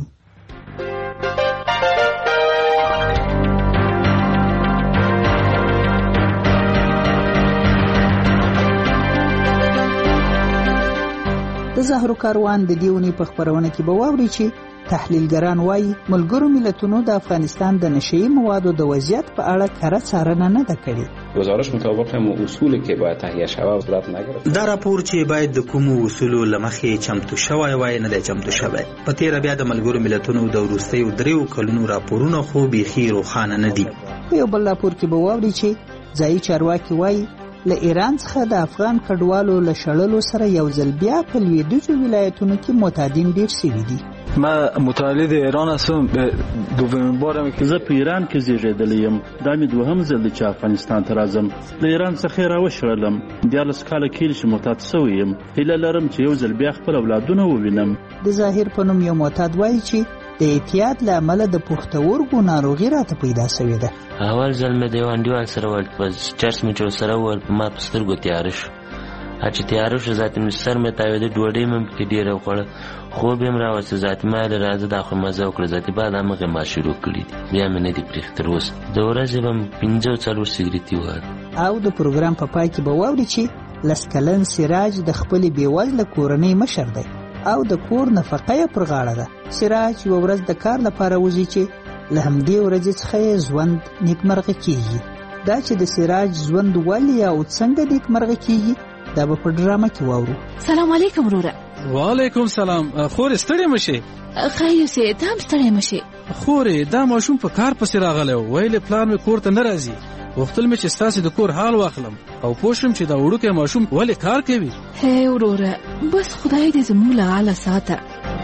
Speaker 22: د زهرو کاروان د دې اونۍ په خپرونه کې به واوري چې تحلیلګران وایي ملګرو ملتونو د افغانستان د نشئی موادو د وضعیت په اړه کره څارنه نه ده کړې.
Speaker 23: گزارش مطابق هم اصولی که باید تهیه شوه صورت نگرفت.
Speaker 24: دا راپور چې باید د کومو اصولو له مخې چمتو شوی وای نه دی چمتو شوی. په تیره بیا د ملګرو ملتونو د وروستیو 3 کلونو راپورونه خو بیخي روښانه نه دي.
Speaker 22: په یو بل راپور کې به واوري چې ځایي چارواکي وایي له ایران څخه د افغان کډوالو له شړلو سره یو ځل بیا په لویدیځو ولایتونو کې معتادین ډیر شوي دي.
Speaker 25: ما متولد ایران هستم. دومین بارم که زه په ایران کې زیږیدلی یم. دا مې دوهم ځل دی چې افغانستان ته راځم. له ایران څخه راوشړلم. 14 کاله کېږي چې معتاد شوی یم. هیله لرم چې یو ځل بیا خپل اولادونه ووینم.
Speaker 22: د ظاهر په نوم یو معتاد وایي چې د اعتیاد له امله د پښتورګو ناروغي راته پیدا شوې ده.
Speaker 4: اول ځل مې د یو انډیوال سره په چرس مې چې ورسره وویل په ما په سترګو تیاره شو. چې تیاره شو ذاتي مې سر مې تاوېده، ډوډۍ مې پکې ډېره وخوړه، خوب یې م راوسته. ذاتي ما ویل راځه دا خو مزه وکړه. ذاتي بعد همغې ما شروع کړي دي، بیا مې نه دي پرېښي تر اوسه. د ورځې به م 5-4 سګرېټي وهل.
Speaker 22: او د پروګرام په پای کې به واوري چې 10 کلن سراج د خپلې بېوزله کورنۍ مشر دی او د کور نفقه یې پر غاړه ده. سراج یوه ورځ د کار لپاره وځي چې له همدې ورځې څخه یې ژوند نیکمرغه کېږي. دا چې د سراج ژوند ولې او څنګه نیکمرغه کېږي دا به په ډرامه کې واورو.
Speaker 5: سلام علیکم وروره.
Speaker 6: وعلیکم سلام. خورې ستړې مشې؟
Speaker 5: خیر یوسې ته هم ستړې مشې.
Speaker 6: خورې دا ماشوم په کار پسې راغلی و، ویلې پلار مې کور ته نه راځي. غوښتل مې چې ستاسې د کور حال واخلم او پوه شم چې دا وړوکی ماشوم ولې کار کوي.
Speaker 5: هی وروره بس خدای دې زموږ له حاله ساته.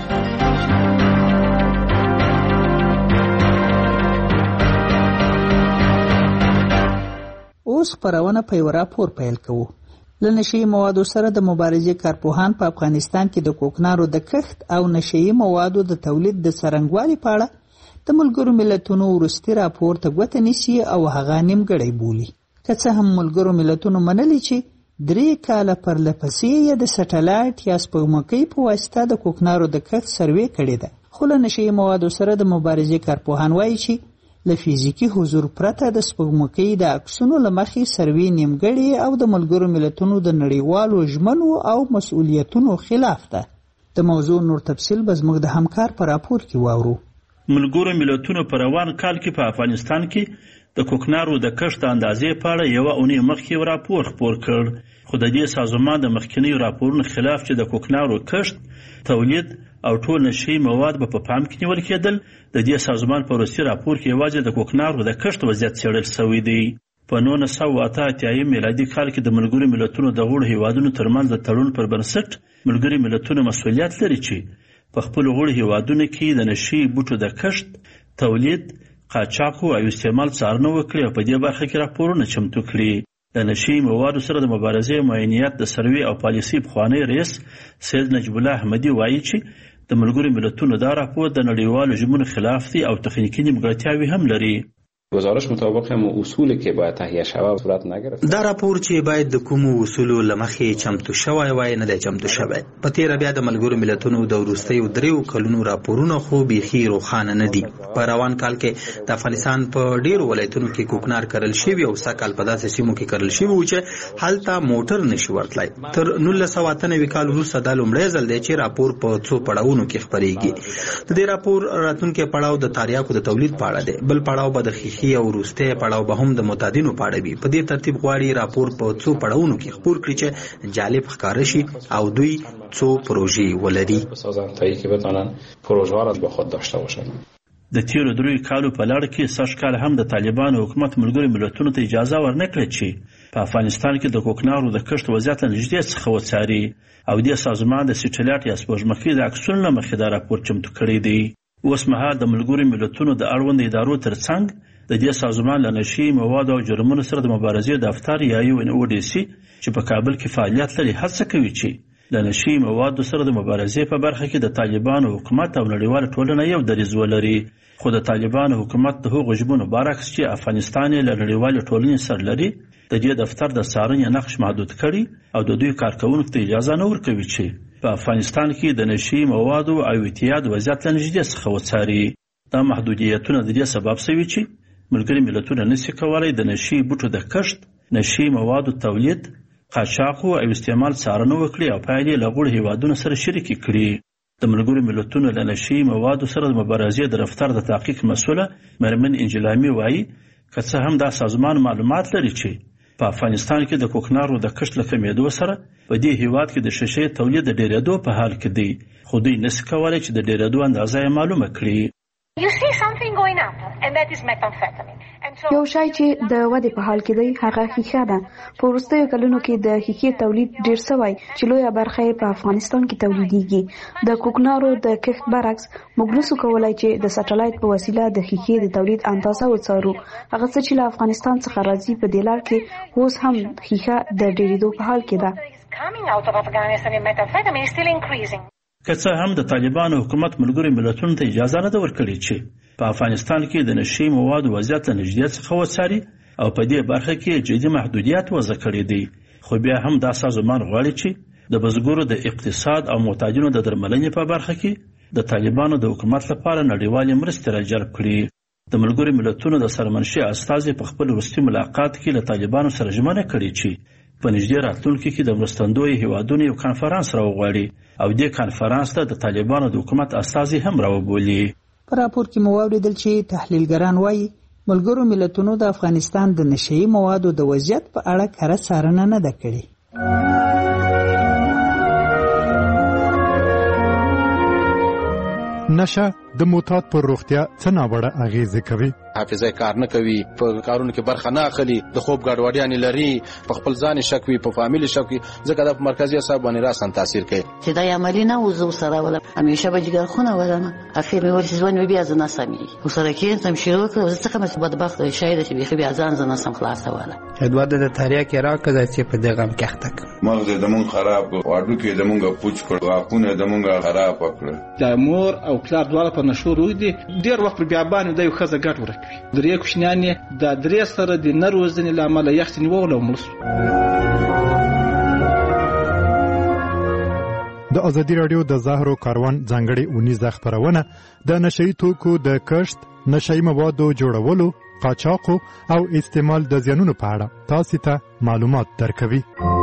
Speaker 22: اوس خپرونه په یو راپور پیل کوو. له نشهیي موادو سره د مبارزې کارپوهان په افغانستان کې د کوکنارو د کښت او نشهیي موادو د تولید د څرنګوالي په اړه د ملګرو ملتونو وروستي راپور ته ګوته نیسي او هغه نیمګړی بولي. که څه هم ملګرو ملتونو منلي چې 3 کاله پرله پسې یې د سټلایټ یا سپوږمکۍ په واسطه د کوکنارو د کښت سروې کړې ده، خو له نشهیي موادو سره د مبارزې کارپوهان وایي چې له فزیکي حضور پرته د سپوږمکۍ د عکسونو له مخې سروې نیمګړې او د ملګرو ملتونو د نړیوالو ژمنو او مسؤلیتونو خلاف ده. د موضوع نور تفصیل به زموږ د همکار په راپور کې واورو.
Speaker 25: ملګرو ملتونو په روان کال کې په افغانستان کې د کوکنارو د کښت اندازې په اړه یوه اونۍ مخکې راپور خپور کړ، خو د دې سازمان د مخکینیو راپورونو خلاف چې د کوکنارو کښت، تولید او ټول نشهیي مواد به په پام کې نیول کېدل، د دې سازمان په وروستي راپور کې یوازې د کوکنارو د کښت وضعیت څېړل شوی دی. په 1988 میلادي کال کې د ملګرو ملتونو د غړو هیوادونو ترمنځ د تړون پر بنسټ ملګري ملتونه مسؤلیت لري چې په خپلو غړو هیوادونو کې د نشهیي بوټو د کښت، تولید، قاچاقو او استعمال څارنه وکړي او په دې برخه کې راپورونه چمتو کړي. د نشهیي موادو سره د مبارزې معاینیت د سروې او پالیسۍ پخوانی رئیس سید نجیب الله احمدي وایي چې د ملګرو ملتونو دا راپور د نړیوالو ژمنو خلاف دی او تخنیکي نیمګړتیاوې هم لري.
Speaker 23: گزارش مطابق هم اصولی که باید تهیه شود صورت نگرفت.
Speaker 24: دا راپور چې باید د کومو اصولو لمخې چمتو شوی وای نه دی چمتو شوی. په تیر بیا د ملګرو ملتونو د وروستیو 3 کلونو راپورونه خو بیخي روښانه نه دي. په روان کال کې د افغانستان په ډیرو ولایتونو کې کوکنار کرل شوی او سکهال په داسې سیمو کې کرل شوی و چې هلته موټر نشي ورتلای. تر 1998 کال وروسته د لومړی ځل دی چې راپور په څو پړاوونو کې خپریږي. د دې راپور راتلونکي پړاو د تاریاکو د تولید په اړه دی، بل پړاو به د او وروسته پړاو به هم د متادینو په اړه وي. په دې ترتیب غواړي راپور په څو پړاوونو کې خپور کړي چې جالب ښکاره شي او دوی څو پروژې ولري
Speaker 23: که بتونن پروژه را به خود داشته باشند.
Speaker 25: د تیرو 3 کالو په لړ کې سږ کال هم د طالبانو حکومت ملګرو ملتونو ته اجازه ورنکړه چې په افغانستان کې د کوکنارو د کښت وضعیت له نږدې څخه وڅاري او دې سازمان د سټلایټ یا سپوږمکۍ د عکسونو له مخې دا راپور چمتو کړی دی. اوس مهال د ملګرو ملتونو د اړوند ادارو ترڅنګ د دې سازمان له نشهیي موادو او جرمونو سره د مبارزې دفتر یا UNODC چې په کابل کې فعالیت لري هڅه کوي چې د نشهیي موادو سره د مبارزې په برخه کې د طالبانو حکومت او نړیواله ټولنه یو دریځ ولري. خو د طالبانو حکومت د هغو ژمنو برعکس چې افغانستان یې له نړیوالې ټولنې سره لري، د دې دفتر د څارنې نقش محدود کړي او د دوی کارکوونکو ته اجازه نه ورکوي چې په افغانستان کې د نشهیي موادو او اعتیاد وضعیت له نږدې څخه وڅاري. دا محدودیتونه د دې سبب شوي چې ملګري ملتونه نشي کولای د نشهیي بوټو د کښت، نشهیي موادو تولید، قاچاقو او استعمال څارنه وکړي او پایلې له غړو هیوادونو سره شریکې کړي. د ملګرو ملتونو له نشهیي موادو سره د مبارزې د دفتر د تحقیق مسؤله مرمن انجلامي وایي که څه هم دا سازمان معلومات لري چې په افغانستان کې د کوکنارو د کښت له کمېدو سره په دې هیواد کې د شیشې تولید د ډېرېدو په حال کې دی، خو دوی نشي کولای چې د ډېرېدو اندازه یې معلومه کړي.
Speaker 7: یو شای چې د ودې په حال کې دی هغه ښیښه ده. په وروستیو کلونو کې د ښیښې تولید ډیر شوی چې لویه برخه یې په افغانستان کې تولیدیږي. د کوکنارو د کښت برعکس موږ نشو کولای چې د سټلایټ په وسیله د ښیښې د تولید اندازه وڅارو. هغه څه چې له افغانستان څخه راځي په دې لار کې اوس هم ښیښه د ډیریدو په حال کې ده.
Speaker 25: که څه هم د طالبانو حکومت ملګرو ملتونو ته اجازه نه ده ورکړې چې په افغانستان کې د نشهیي موادو وضعیت له نږدې څخه وڅاري او په دې برخه کې جدي محدودیت وضع کړی دی، خو بیا هم دا سازمان غواړي چې د بزګرو د اقتصاد او محتاجینو د درملنې په برخه کې د طالبانو د حکومت لپاره نړیوالې مرستې راجلب کړي. د ملګرو ملتونو د سرمنشي استازي په خپل وروستي ملاقات کې له طالبانو سره ژمنه کړې چې په نږدې راتلونکي کې د مرستندوی هیوادونو یو کنفرانس راوغواړي او دې کنفرانس ته د طالبانو د حکومت استازي هم راوبولي.
Speaker 22: په راپور کې مو واوریدل چې تحلیلګران وایي ملګرو ملتونو د افغانستان د نشهیي موادو د وضعیت په اړه کره څارنه نه ده کړې.
Speaker 13: نشه د معتاد پر روغتیا څه ناوړه اغیزې کوي؟
Speaker 2: حافظه کار نه کوي، په کارونو کې برخه نه اخلي، د خوب ګډوډیانې لري، په خپل ځان شک وي، په فامیل شک وي، ځکه د مرکزي اعصاب باندې راسن تاثیر کوي.
Speaker 8: چې دا عملی نه وزو سره ولا همیشه به جګر خونه ولنه اخر مې ورسې ځوان بیا ځنه سمي وسره کې تم شروع کړ څه کومه بدبخت شاید چې بیا ځان ځنه سم خلاصه ولا
Speaker 9: ادواد د تاریخ کې راکړه چې په دغه غم کې اخته
Speaker 10: مغز د مون خراب واډو کې د مونږه پوچ کړ واپونه د مونږه خراب کړ.
Speaker 11: د مور او پلار دواړه په نشو روي دي ډیر وخت بیا باندې د یو خزه ګټ ورکوي. درې کوشنیانې د درې سره د نروزنې لامل یخت نیول او ملس.
Speaker 13: د ازادي رادیو د زهرو کاروان ځانګړي اونیزه خبرونه د نشئی توکو د کښت، نشئی موادو جوړولو، قاچاقو او استعمال د زیانونو په اړه تاسو ته معلومات درکوي.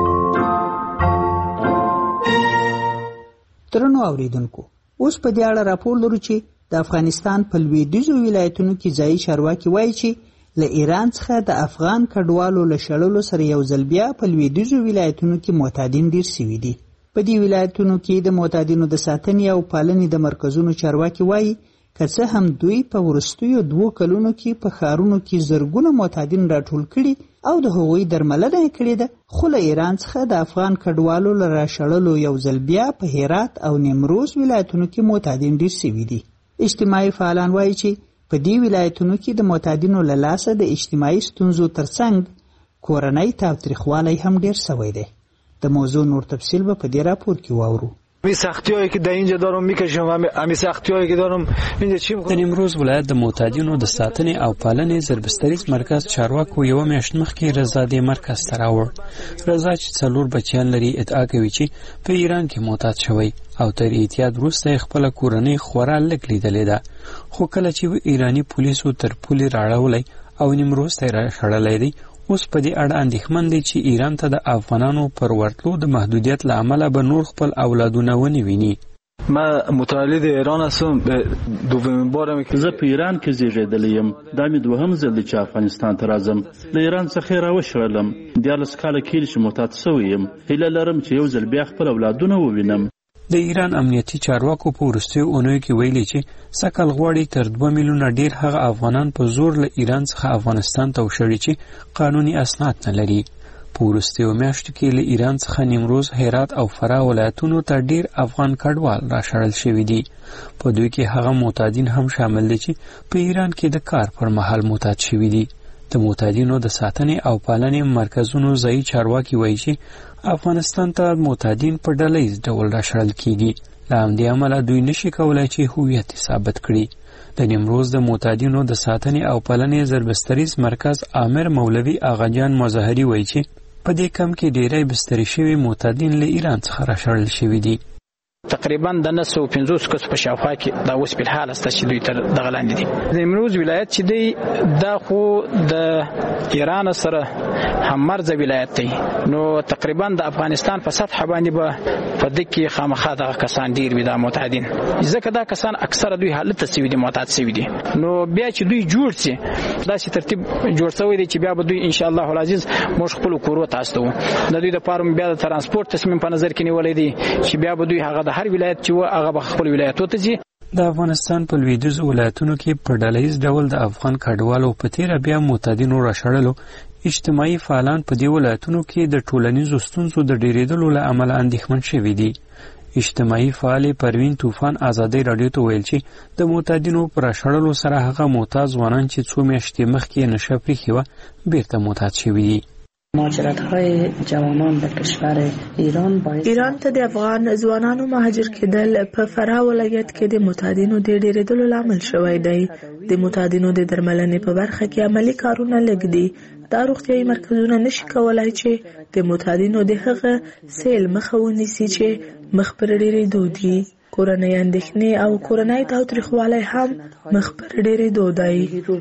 Speaker 22: ترنو اوریدونکو، اوس په دې اړه راپور لرو چې د افغانستان په لویدیځو ولایتونو کې ځایي چارواکي وایي چې له ایران څخه د افغان کډوالو له شړلو سره یو ځل بیا په لویدیځو ولایتونو کې معتادین ډیر شوي دي. په دې ولایتونو کې د معتادینو د ساتنې او پالنې د مرکزونو چارواکي وایي که څه هم دوی په وروستیو 2 کلونو کې په ښارونو کې زرګونه معتادین راټول کړي او د هغوی درملنه یې کړې ده، خو له ایران څخه د افغان کډوالو له راشړلو یو ځل بیا په هرات او نیمروز ولایتونو کې معتادین ډیر شوي دي. اجتماعي فعالان وایي چې په دې ولایتونو کې د معتادینو له لاسه د اجتماعي ستونزو ترڅنګ کورنۍ تاوتریخوالی هم ډیر شوی دی. د موضوع نور تفصیل به په دې راپور کې واورو.
Speaker 26: همین سختی‌هایی که در اینجا دارم میکشم همین سختی‌هایی که دارم اینجا چی
Speaker 17: د نیمروز ولایت د معتادینو د ساتنې او پالنې زربستریز مرکز چارواکو یو میاشت مخکې رضا دې مرکز ته راوړ. رضا چې 4 بچیان لري ادعا کوي چې په ایران کې معتاد شوی او تر اعتیاد وروسته خپل کورنۍ خورا لږ لیدلې ده، خو کله چې ایرانی پولیسو تر پولې راړولای او نیمروز ته راشړلای دی، اوس په دې اړه اندېښمن دی چې ایران ته د افغانانو پر ورتلو د محدودیت له امله به نور خپل اولادونه ونه ویني.
Speaker 26: ما متولد ایران هستم، دومین بارم که
Speaker 25: زه په ایران کې زیږیدلی یم. دا مې دوهم ځل دی چې افغانستان ته راځم. له ایران څخه راوشړلم. 14 کاله کېږي چې معتاد شوی یم. هیله لرم چې یو ځل بیا خپل اولادونه ووینم.
Speaker 17: د ایران امنیتي چارواکو په وروستیو اونیو کې ویلي چې سکل غواړي تر 2 میلیونه ډیر هغه افغانان په زور له ایران څخه افغانستان ته وشړي چې قانوني اسناد نه لري. په وروستیو میاشتو کې له ایران څخه نیمروز، هرات او فراه ولایتونو ته ډیر افغان کډوال راشړل شوي دي. په دوی کې هغه معتادین هم شامل دي چې په ایران کې د کار پر مهال معتاد شوي دي. د معتادینو د ساتنې او پالنې مرکزونو ځایي چارواکي وایي چې افغانستان ته معتادین په ډلهییز ډول راشړل کیږي. له همدې امله دوی نشي کولای چې هویت ثابت کړي. د نیمروز د معتادینو د ساتنې او پالنې زربستریز مرکز امیر مولوي آغاجان مظاهري وایي چې په دې کم کې ډیری بستري شوي معتادین له ایران څخه راشړل شوي دي.
Speaker 26: تقریبا د 950 کس په شاوخوا کې دا اوس په حال است چې دوی تر دغه لاندې دي. د نیمروز ولایت چې دی دا خو د ایران سره هممرز ولایت دی، نو تقریبا د افغانستان په سطح باندې به په دې کې خامخا دغه کسان ډیر وي د معتادین، ځکه دا کسان اکثره دوی حالت سوي دي، معتاد سوي دي. نو بیا چې دوی جوړ شي داسې ترتیب جوړ شوی دی چې بیا به دوی ان شاء الله العزیز موږ خپل کورو ته استو. د دوی د پاره بیا د ترانسپورت تصمیم په نظر کې نیولې دي چې بیا به دوی هغه د هر ولایت چې هغه به خپل ولایتو ته ځي.
Speaker 17: د افغانستان په لویدیځو ولایتونو کې په ډلهییز ډول د افغان کډوالو په تیره بیا معتادینو راشړلو اجتماعي فعالان په دې ولایتونو کې د ټولنیزو ستونزو د ډیریدلو له امله اندېښمن شوي دي. اجتماعي فعال پروین طوفان ازادي رادیو ته ویل چې د معتادینو پر راشړلو سره هغه معتاد ځوانان چې 2 میاشتې مخکې نشه پریښې وه بیرته معتاد شوي دي.
Speaker 27: مهاجرت‌های جوانان به کشور
Speaker 14: ایران ته د افغان ځوانانو مهاجر کېدل په فراه ولایت کې د معتادینو د ډیریدلو لامل شوی دی. د معتادینو د درملنې په برخه کې عملی کارونه لږ دي. دا روغتیايي مرکزونه نشي کولای چې د معتادینو د هغه سیل مخه ونیسي چې مخ پر ډیریدو دي. کورنۍ اندېښنې او کورنۍ تاوتریخوالی هم مخ پر ډیریدو دی.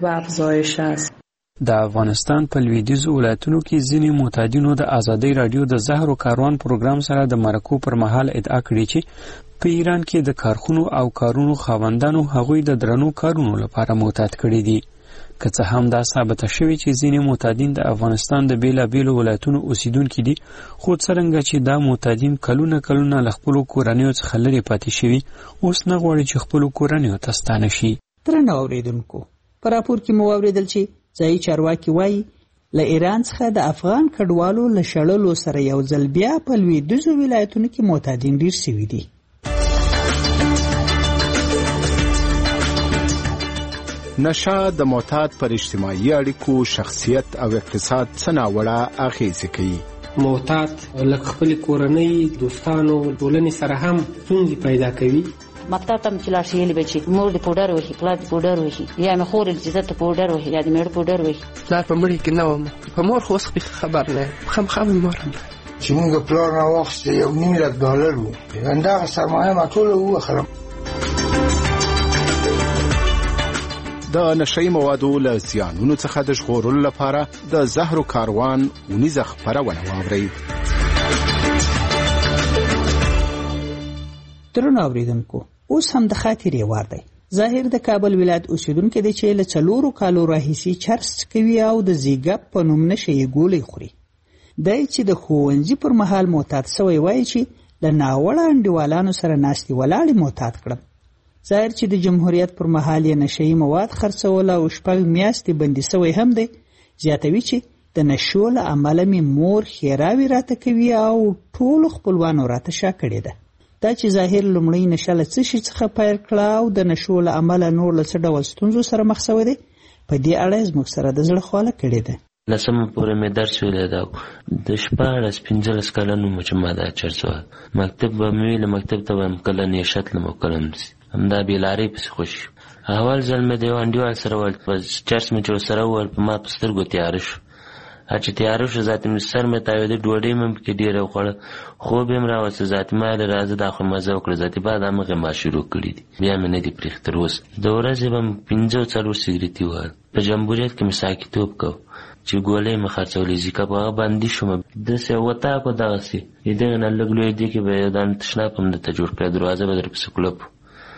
Speaker 17: د افغانستان په لویدیځو ولایتونو کې ځینې معتادینو د ازادي رادیو د زهرو کاروان پروګرام سره د مرکو پر مهال ادعا کړې چې په ایران کې د کارخونو او کارونو خاوندانو هغوی د درنو کارونو لپاره معتاد کړي دي. که څه هم دا ثابته شوې چې ځینې معتادین د افغانستان د بیلابیلو ولایتونو اوسیدونکي دي، خو څرنګه چې دا معتادین کلونه له خپلو کورنیو څخه لرې پاتې شوي، اوس نه غواړي چې خپلو کورنیو ته ستانه شي.
Speaker 22: درنو اوریدونکو، په راپور کې مو واورېدل چې ځایي چارواکي وایي له ایران څخه د افغان کډوالو له شړلو سره یو ځل بیا په لویدیځو ولایتونو کې معتادین ډېر سوي دي.
Speaker 3: نشه د معتاد پر اجتماعي اړیکو، شخصیت او اقتصاد څه ناوړه اغېزې کوي.
Speaker 12: معتاد لکه خپل کورنۍ، دوستانو، ټولنې سره هم ستونزې پیدا کوي.
Speaker 8: مکتب ته چې لاړ شي یې به چې مور دې پوډر وهي، پلار دې پوډر وهي، یا مې خور چې زه ته پوډر وهي، یا دې مېړه پوډر وهي.
Speaker 15: پلار په مړي کې نه وم، په مور خو اوس خبر نه یم، خامخا مې مور هم
Speaker 16: چې موږ پلار راواخیسته $1,000,000 و، همدغه سرمایه ما ټوله ووخلم.
Speaker 3: د نشهیي موادو له زیانونو څخه د ژغورلو لپاره د زهرو کاروان اونیزه خپرونه واورئ.
Speaker 22: درنو اوریدونکو، اوس هم د خاطرې وار دی. ظاهر د کابل ولایت اوسیدونکی دی چې له 4 کالو راهیسې چرس کوي او د زیګپ په نوم نشه یې ګولۍ خوري. دی چې د ښوونځي پر مهال معتاد سوی وایي چې له ناوړه انډیوالانو سره ناستې ولاړې معتاد کړم. ظاهر چې د جمهوریت پر مهال یې نشهیي مواد خرڅول او 6 میاشتې بندي سوی هم دی. زیاتوي چې د نشو له امله مې مور ښېراوې راته کوي او ټولو خپلوانو راته شا کړې ده. دا چې ظاهر لومړی نشه له څه شي څخه پیل کړه او د نشو له امله نور له څه ډول ستونزو سره مخ سوی دی، په دې اړه زموږ سره د زړه خواله کړې ده.
Speaker 4: لسمه پورې مې درس ویلی ده، د 14-15 کلن وم چې ما دا چرس وه. مکتب به مې وي، له مکتب ته به م کله نیشه تلم او کله همداسې همدا بېلارۍ پسې خوشي. اول ځل مې د یو انډیوال سره وویل، په چرس مې چې ورسره وویل، په ما په سترګو تیاره شو. چې تیاره شو، ذاتي مې سر مې تاوېده، ډوډۍ مې پکې ډېره وخوړه، خوب یې م راوسته. ذاتي ما ویل راځه دا خو مزه وکړه، ذاتي بعد همغې ما شروع کړي دي، بیا مې نه دي پرېښي تر اوسه. د ورځې به م 15-4 سګرېټي وهل. په جمهوریت کې مې ساکیتوب کوو چې ګولۍ مې خرڅولې، زیکپ هغه بندي شوم. داسې وطاق و دغسې د دغې نه لږ لوی دی کې به یو دانه تشناب هم درته جوړ کړی، دروازه به درپسې کلپ و.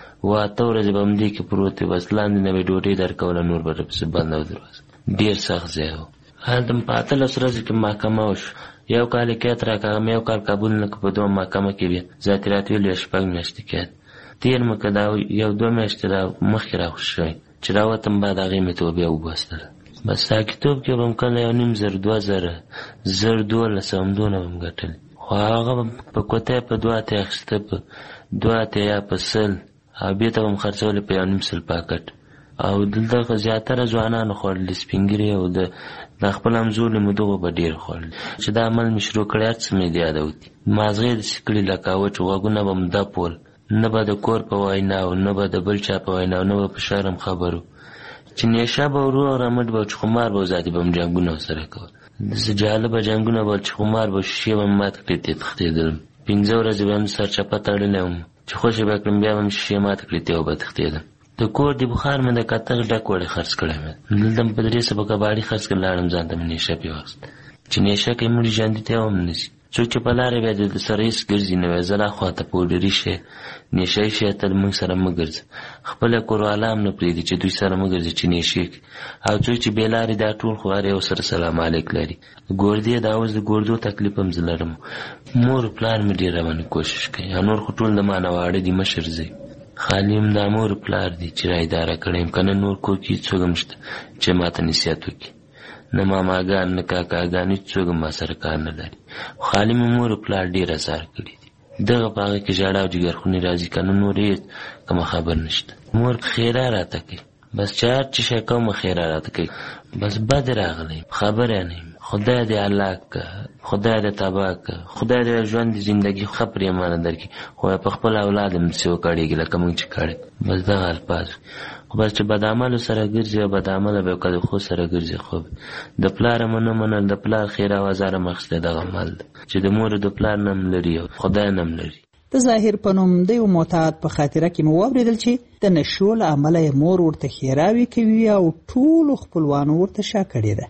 Speaker 4: 8 ورځې به همدې کې پروت وي، بس لاندې نه به ډوډۍ درکوله، نور به درپسې بنده و دروازه. ډېر سخت ځای و. هلته م په 18 ورځو کې محکمه وشو. یو کال یې قید راکړه، هغه مې یو کال قبول نه کړ. په 2 محکمه کې بیا ذاتي راته ویل 6 میاشتې قید. تېر مې که دا 1-2 میاشتې را مخکې راخوشي شوی چې راوتم، بعد هغې مې توبې وباستله. بس ساکیتوب کې به م کله 1,500 2,000 زر 1200 همدونه به م ګټلې. خو هغه په کوتۍ په 2 اتیا اخیسته، په 2 اتیا یا په 100 او بېرته به م خرڅولې په 1,500 پاکټ. او دلته زیاتره ځوانانو خوړلې، سپین ږیري او د خپل همزولو مو دغو به ډېر خوړلې. چې دا عمل مې شروع کړی، هر څه مې د یادوتي. مازغې داسې کړي لکه وچ غوږونه به م دپول، نه به د کور په ویناو، نه به د بل چا په ویناو، نه به په شرم خبرو. چې نیشه به ورو رمټ به، چې خمار به ذاتي به م جنګونه ورسره کول. داسې جالبه جنګونه به، چې خمار به شیشې به م ماته کړې، تښتېدلم. 15 ورځې به م سرچپه تړلی وم، چې خوشې به کړم، بیا به م شیشې ماته کړې او به تښتېدم. د کور د بخار مې د کتغ ډک وړې خرڅ کړی مې، دلته م په 3 سبه کباړي خرڅ کړ، لاړم ځان ته مې نیشه پې واخیست. چې نیشه کې مړي ژوندي هم نه شي. څوک چې په لارې بیا د سره هېڅ ګرځي نه وی، زه را خواته پوډري شی نیشهیي شی ته موږ سره مه ګرځه. خپله کوروالا هم نه پرېږدي چې دوی سره مه ګرځي چې نیشې کړي. او څوک چې بې لارې دا ټول خو هر یو سره سلام علیک لري. ګوردې دا اوس د ګوردو تکلیف هم زه لرم. مور پلار مې ډېر راباندې کوشش کوي، او نور خو ټول د ما نه واړه دي، مشر زه خالي م دا مور پلار دي چې را اداره کړی یم، که نه نور کور کې څوک هم شته چې ما ته نصیحت وکړي. نه ماماګان نه کاکاګان هېڅوک هم ما سره کار نه لري. خالي مې مور پلار ډېر اثار کړي دي. دغه په هغه کې ژړا او جګرخونې راځي، که نه نور هېڅ کومه خبر نشته. مور خیره راته کوي، بس چې هر چې شی کومه خیره راته کوي، بس بد راغلی خبره نه یم. خدای دې هلاک که، خدای دې تباه که، خدای دې ژوند دې زندګي ښه پرېمانه درکړي، خو په خپل اولاد هم داسې وکړېږي لکه موږ چې کړی. بس دغه الفاظ. خو بس چې بد عملو سره ګرځي او بد عمله به که د ښو سره ګرځي، خو د پلار هم نه منل، د پلار خیره او ازار هم اخیستی دغه عمل ده چې د مور د پلار نه هم لري او خدای نه هم لري.
Speaker 22: د ظاهر په نوم د یو معتاد په خاطره کې مو واورېدل چې د نشو له امله یې مور ورته ښېراوې کوي او ټولو خپلوانو ورته شا کړې ده.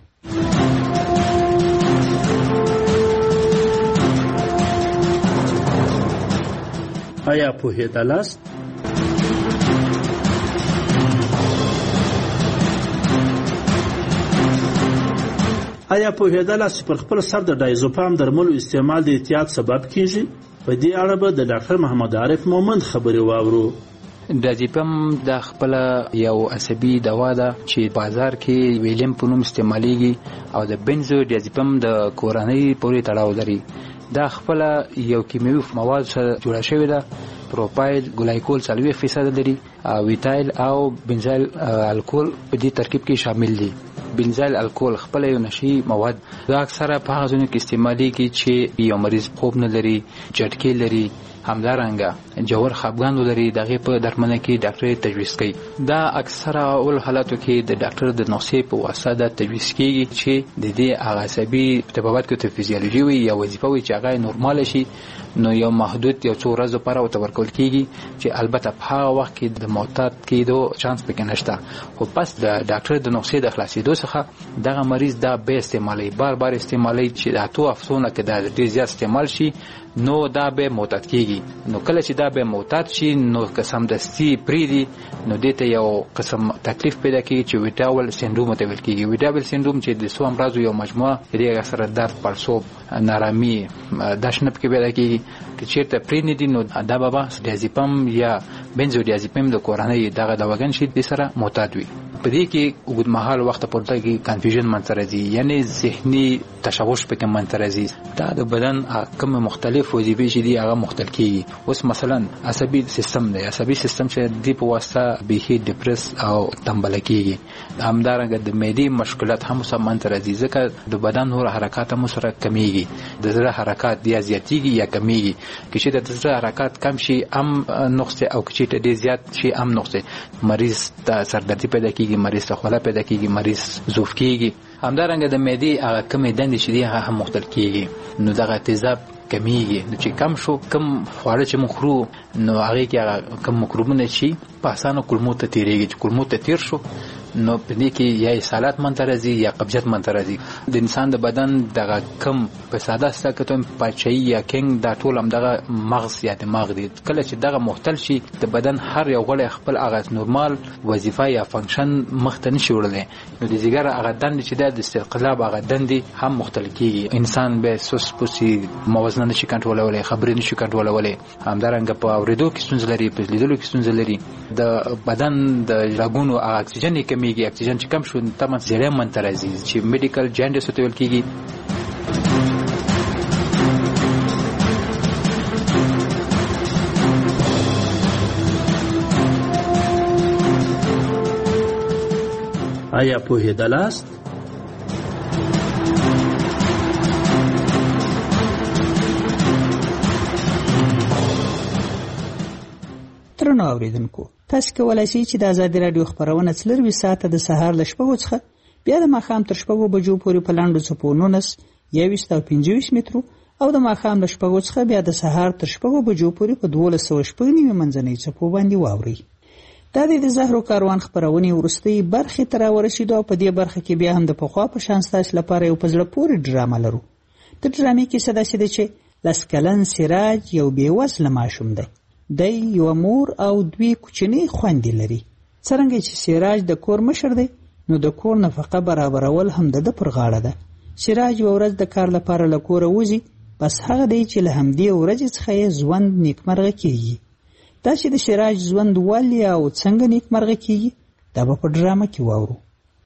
Speaker 21: آیا پوهېدلاست؟ آیا پوهېدل چې پر خپل سر د ډایزوپام درملو استعمال د احتیاط سبب کیږي؟ په دې اړه به د ډاکټر محمد عارف مومند خبرې واورو.
Speaker 23: ډایزوپام د خپل یو عصبي دوا ده چې بازار کې ویلیم په نوم استعمالیږي او د بنزو ډایزوپام د کورنۍ پورې تړاو لري. دا خپل یو کیمیاوي مواد سره جوړه شوې ده. پروپایل ګلایکول 40% لري او ویتایل او بنزایل الکول په دې ترکیب کې شامل دي. بنزایل الکول خپل یو نشي مواد دا اکثره په هغه ځینو کې استعمالیږي چې یو مریض خوب نه لري، جټکې لري، همدارنګه جوړ خپګان لري. دغه په درملنه کې ډاکټر تجویز کوي. دا اکثره اول حالاتو کې د ډاکټر د نسخې په واسطه د تجویز کیږي چې د دې عصبي ارتباطات کې د فزیولوژي وي یا وظیفه وي چې هغه نورمال شي، نو یو محدود یو څو ورځې لپاره ورکول کیږي چې البته په هغه وخت کې د معتاد کېدو چانس پکې نشته. خو پس د ډاکټر د نسخې د خلاصېدو څخه دغه مریض دا به استعمالي بار استعمالي چې د 2 هفتونو کې دا ډېر زیات استعمال شي نو دا به معتاد کیږي. نو کله چې دا به معتاد شي نو قسم دستی پریدي نو دته یو قسم تکلیف پیدا کیږي چې ویټاول سندروم ته ویل کیږي. ویټاول سندروم چې د سو امراض یو مجموعه دی سره درد، پړسوب، نارامي، داشنه کې پیدا کیږي. چې چیرته پریدي دي نو دا به ډایزوپام یا بنزودیازپام د کورنۍ دغه دواګان شي د سره معتاد وي. په دې کې اوږد مهال وخت پورته کې کنفیوژن منځ راځي، یعنی ذهني تشوش پکې منځ راځي. دا د بدن کوم مختلف وظیفې چې دي هغه مختلف کیږي. اوس مثلا عصبي سیستم دی، عصبي سیستم چې د په واسطه به ډیپریس او تنبل کیږي. همدارنګه د معدې مشکلات هم سره منځ راځي ځکه د بدن نور حرکات هم سره کمیږي. د زړه حرکات یا زیاتیږي یا کمیږي. چې د زړه حرکات کم شي هم نقص او چې ډېر زیات شي هم نقص. مریض د سردردي پیدا کیږي، مریض ته خوله پیدا کیږي، مریض ضعف کیږي. همدارنګه د معدې هغه کمې دندې چې دي هغه هم مختلف کیږي. نو دغه تیزاب کمیږي. نو چې کم شو کم خواړه چې موږ خورو نو هغه کې هغه کم مکروبونه چې په اسانه کولمو ته تیریږي. چې کولمو ته تیر شو نو په دې کې یا اسهالات منځ راځي یا قبضیت منځ راځي. د انسان د بدن دغه کم په ساده ستکتون پاچایي یا کینګ دا ټول هم دغه مغز یا دماغ دی. کله چې دغه مختل شي د بدن هر یو غړی خپل هغه نورمال وظیفه یا فنکشن مخته نشي وړلی. نو د ځیګر هغه دندې چې د استقلاب هغه دندې هم مختلف کیږي. انسان به سوس پوسي، موازنه نشي کنټرولولی، خبرې نشي کنټرولولی. همدارنګه په اورېدو کې ستونزې لري، په لیدلو کې ستونزې لري. د بدن د رګونو اکسیجن کمیږي. اکسیجن چې کم شو تمن زیړی منځ راځي چې میډیکل جانډس ته ویل کیږي.
Speaker 21: آیا پوهېدلاست؟
Speaker 22: درنو اوریدونکو، تاسو کولای شئ چې د آزادي رادیو خبرونه 24 ساعته د سهار له 6 څخه بیا د ماښام تر 6 بجو پورې په لاندو څپو 19 21 او 25 مترو او د ماښام له 6 څخه بیا د سهار تر 6 بجو پورې په 1290 منځنۍ څپو باندې واورئ. دا د زهرو کاروان خبرونه ورستۍ برخه تر ورسېدو او په دې برخه کې بیا هم د پخوا په شان ستاسو لپاره یو پزړه پورې ډرامه لرو. د ډرامې کې صدا شته چې لسکلن سراج یو بیوزله ماشوم دی. دی یو مور او دوی کوچنی خويندې لري. څرنګه چې سراج د کور مشر دی نو د کور نفقه برابرول هم د پر غاړه ده. سراج یو ورځ د کار لپاره له کوره وځي، بس هغه دی چې له همدې ورځې څخه یې ژوند نیکمرغه کیږي. دا چې د سراج ژوند ولې او څنګه نیکمرغه کیږي دا به په ډرامه کې واورو.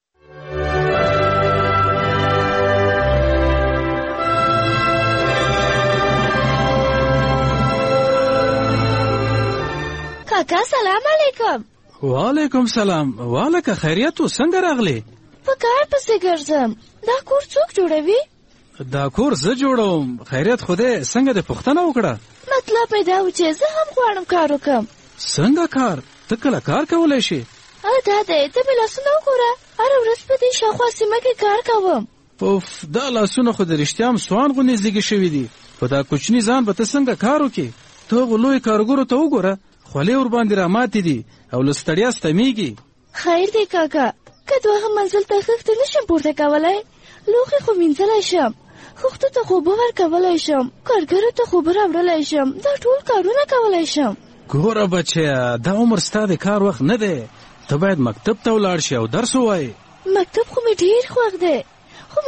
Speaker 1: کاکا سلام علیکم.
Speaker 5: وعلیکم سلام. والکه خیریت و څنګه راغلی؟
Speaker 1: په کار پسې ګرځم. دا کور څوک جوړوي؟
Speaker 5: دا کور زه جوړوم. خیریت خوده څنګه د پښتنه وکړه؟
Speaker 1: مطلب پیدا و چې زه هم غواړم کار وکم.
Speaker 5: څنګه کار؟ ته کله کار کولای شي؟
Speaker 1: دا دی ته مې لاسونه وګوره. هره ورځ په دې شاوخوا سیمه کې کار کوم.
Speaker 5: اوف دا لاسونه خو د رښتیا هم سوان غوندې زیږې شوي دي. په دا کوچني ځان به ته څنګه کار وکړې؟ ته هغو لوی کارګرو ته وګوره، خولې ورباندې راماتې دي او له ستړیا ستمیږي.
Speaker 1: خیر دی کاکا، که دوهم منزل ته خښته نشم پورته کولی، لوښي خو مینځلی شم، خښتو ته خو اوبه ورکولی شم، کارګرو ته خو اوبه راوړلی شم، دا ټول کارونه کولی شم.
Speaker 5: ګوره بچیه، دا عمر ستا د کار وخت نه دی. ته باید مکتب ته ولاړ شي او درس ووایې.
Speaker 1: مکتب خو مې ډېر خوښ دی، خو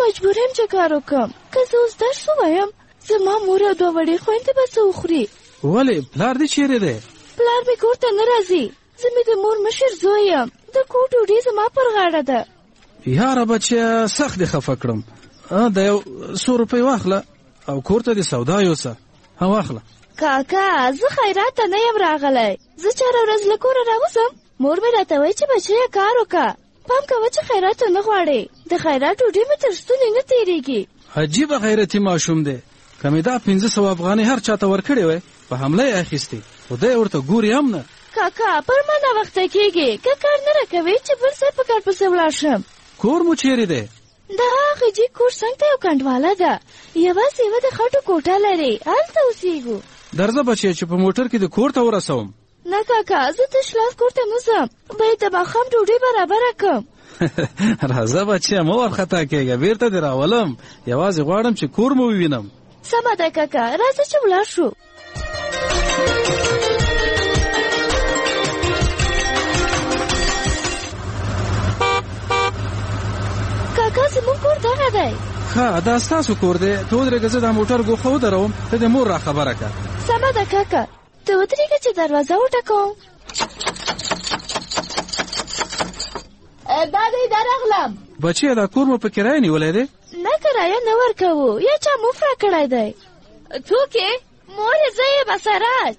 Speaker 1: مجبور یم چې کار وکړم. که زه اوس درس ووایم زما مور او 2 وړې خویندې به څه وخوري.
Speaker 5: ولې پلار دې چیرې دی؟
Speaker 1: پلار مې کور ته نه راځي. زه مې د مور مشر زوی یم. د کور ډوډۍ زما پر غاړه ده.
Speaker 5: یاره بچیا سخت دې خفه کړم. د یو 100 روپۍ واخله او کور ته دې سودا یوسه. واخله.
Speaker 1: کاکا زه خیرات ته نه یم راغلی. زه چاره ورځ له کوره راوځم. مور مې راته وایي چې بچیه کار وکړه. پام کوه چې خیرات ته نه غواړې. د خیرات ډوډۍ مې تر ستوني نه تېرېږي.
Speaker 5: عجیبه غیرتي ماشوم دی. که مې دا 500 افغانۍ هر چاته ورکړې وای په حمله یې اخیستې. خدای ورته ګوري هم نه.
Speaker 1: کاکا پر ما ناوخته کېږي. که کار نه راکوې چې بل ځای په کار پسې ولاړ شم.
Speaker 5: کور مو چیرې دی؟
Speaker 1: د هغه جي کور څنګ ته یو کنډواله ده. یوازې یوه د خټو کوټه لري. هلته اوسېږو.
Speaker 5: درځه بچیه چې په موټر کې د کور ته ورسوم.
Speaker 1: نه کاکا زه تش لاس کور ته نه ځم. باید د ماښام ډوډۍ برابره کړم.
Speaker 5: راځه بچیه مه ورخطا کېږه. بېرته دې راولم. یوازې غواړم چې کور مو ووینم.
Speaker 1: سمه ده کاکا راځه چې ولاړ شو. کاکا زموږ کور دغه دی.
Speaker 5: ښه دا ستاسو کور دی. ته ودرېږه زه دا موټر ګوښه ودروم. ته د مور را خبره کړه.
Speaker 1: سمه ده کاکا. ته ودرېږه چې دروازه وټکوم. دا دی درغلم.
Speaker 5: بچیه دا کور مو په کرایه نیولی دی؟
Speaker 1: نه کرایه نه ورکوو. یا چا مفره کړی دی. څوک یې؟ مور یې زه یې بسراج.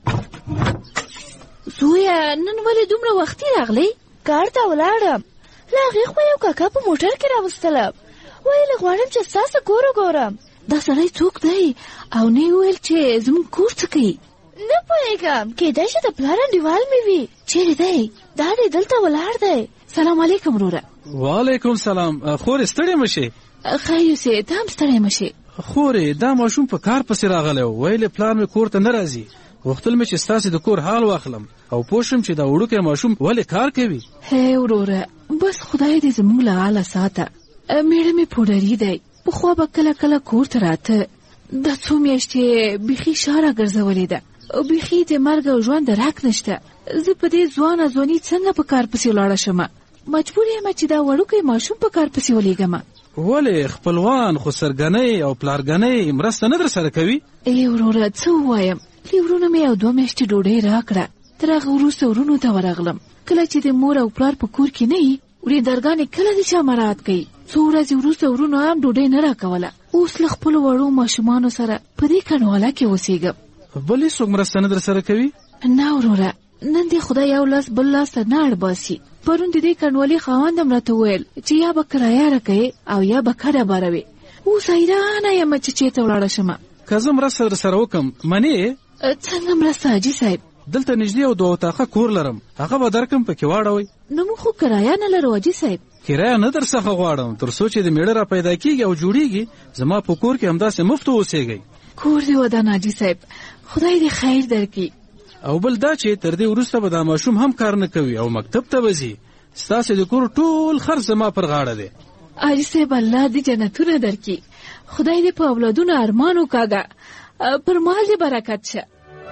Speaker 1: زویه نن ولې دومره وختي راغلی؟ کار ته ولاړم. له هغې خوا یو کاکا په موټر کې راوستلم. ویل غواړم چې ستاسو کور وګورم.
Speaker 2: دا سړی څوک دی او نه یې ویل چې زموږ کور څه کوي؟
Speaker 1: نه پوهېږم. کېدای شي د پلار انډیوال مې وي.
Speaker 2: چیرې دی؟
Speaker 1: دا دی دلته ولاړ دی.
Speaker 2: سلام علیکم وروره.
Speaker 5: وعلیکم سلام. خورې ستړې مه شې.
Speaker 2: خیر یوسې ته هم ستړی مه شې.
Speaker 5: خورې دا ماشوم په کار پسې راغلی و. ویلې پلار مې کور ته نه راځي. غوښتل مې چې ستاسې د کور حال واخلم او پوه شم چې دا وړوکی ماشوم ولې کار کوي.
Speaker 2: هی وروره بس خدای دې زموږ له حاله ساته. میړه مې پوډري دی. پخوا به کله کله کور ته راته. دا 2 میاشتې بیخي شاره ګرځولې ده. بیخي د مرګ او ژوند درک نشته. زه په دې ځوانه ځواني څنګه په کار پسې ولاړه شم؟ مجبور یم چې دا وړوکی ماشوم په کار پسې ولېږم.
Speaker 5: ولې خپلوان خو سرګنۍ او پلارګنۍ مرسته نه در سره کوي؟
Speaker 2: ای وروره څه ووایم. لې ورونه مې یو 2 میاشتې ډوډۍ راکړه. تر هغه وروسته ورونو ته ورغلم. کله چې د مور او پلار په کور کې نه وي وریندرګانې کله د چا مراعات کوي. څو ورځې وروسته ورونو هم ډوډۍ نه راکوله. اوس له خپلو وړو ماشومانو سره په دې کنډواله کې اوسېږم.
Speaker 5: بلې څوک مرسته نه در سره کوي؟
Speaker 2: نه وروره نن دې خدای یو لاس بل لاس ته نه اړباسي. پرون د دې کنډوالې خاوند هم راته وویل چې یا به کرایه راکوې او یا به کډه باروې. اوس حیرانه یم چې چېرته ولاړه شمه.
Speaker 5: که زه مرسته در سره وکړم منې؟
Speaker 2: څنګه مرسته حاجي صاحب؟
Speaker 5: دلته نږدې یو 2 اطاقه کور لرم. هغه به درکړم پکې واړوئ.
Speaker 2: نو موږ خو کرایه نه لرو حاجي صاحب.
Speaker 5: کرایه نه در څخه غواړم تر څو چې د میړه را پیدا کېږي او جوړېږي. زما په کور کې همداسې مفت اوسېږئ.
Speaker 2: کور دې ودان حاجي صاحب. خدای دې خیر درکړي.
Speaker 5: او بل دا چې تر دې وروسته به دا ماشوم هم کار نه کوي او مکتب ته به ځي. ستاسې د کور ټول خرڅ زما پر غاړه دی.
Speaker 2: حاجي صاحب الله دې جنتونه درکړي. خدای دې په اولادونو ارمان وکاږه. پر مال دې برکت شه.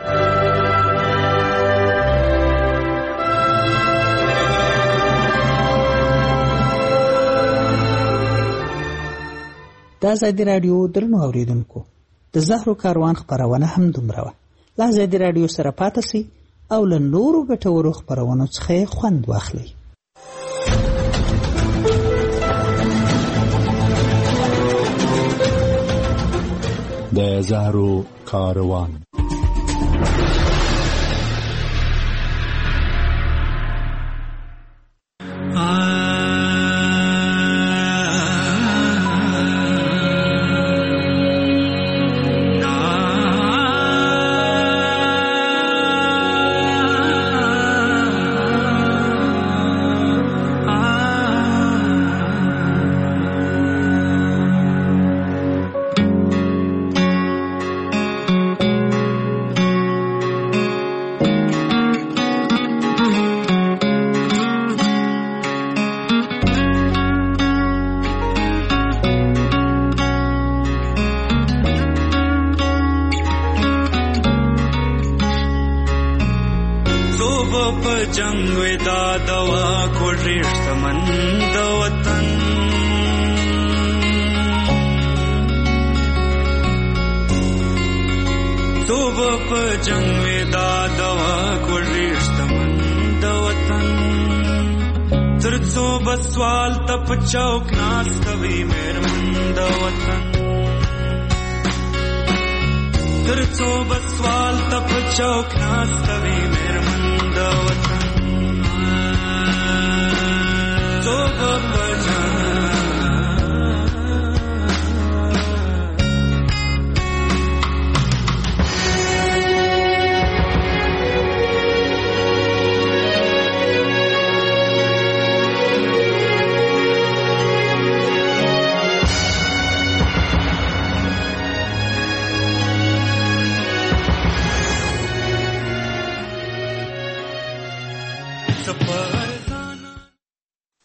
Speaker 22: د ازادي راډیو درنو اوریدونکو د زهرو کاروان خپرونه هم دومره وه. له ازادي راډیو سره پاتې سئ او له نورو ګټورو خپرونو څخه خوند واخلئ.
Speaker 13: د زهرو کاروان
Speaker 6: په جنگ وې دا دوا کوړې شتمن د وطن تر څو بسوال ته په چوک ناستوي مېرمن د وطن تر څو بسوال ته په چوک ناستوي مېرمن د وطن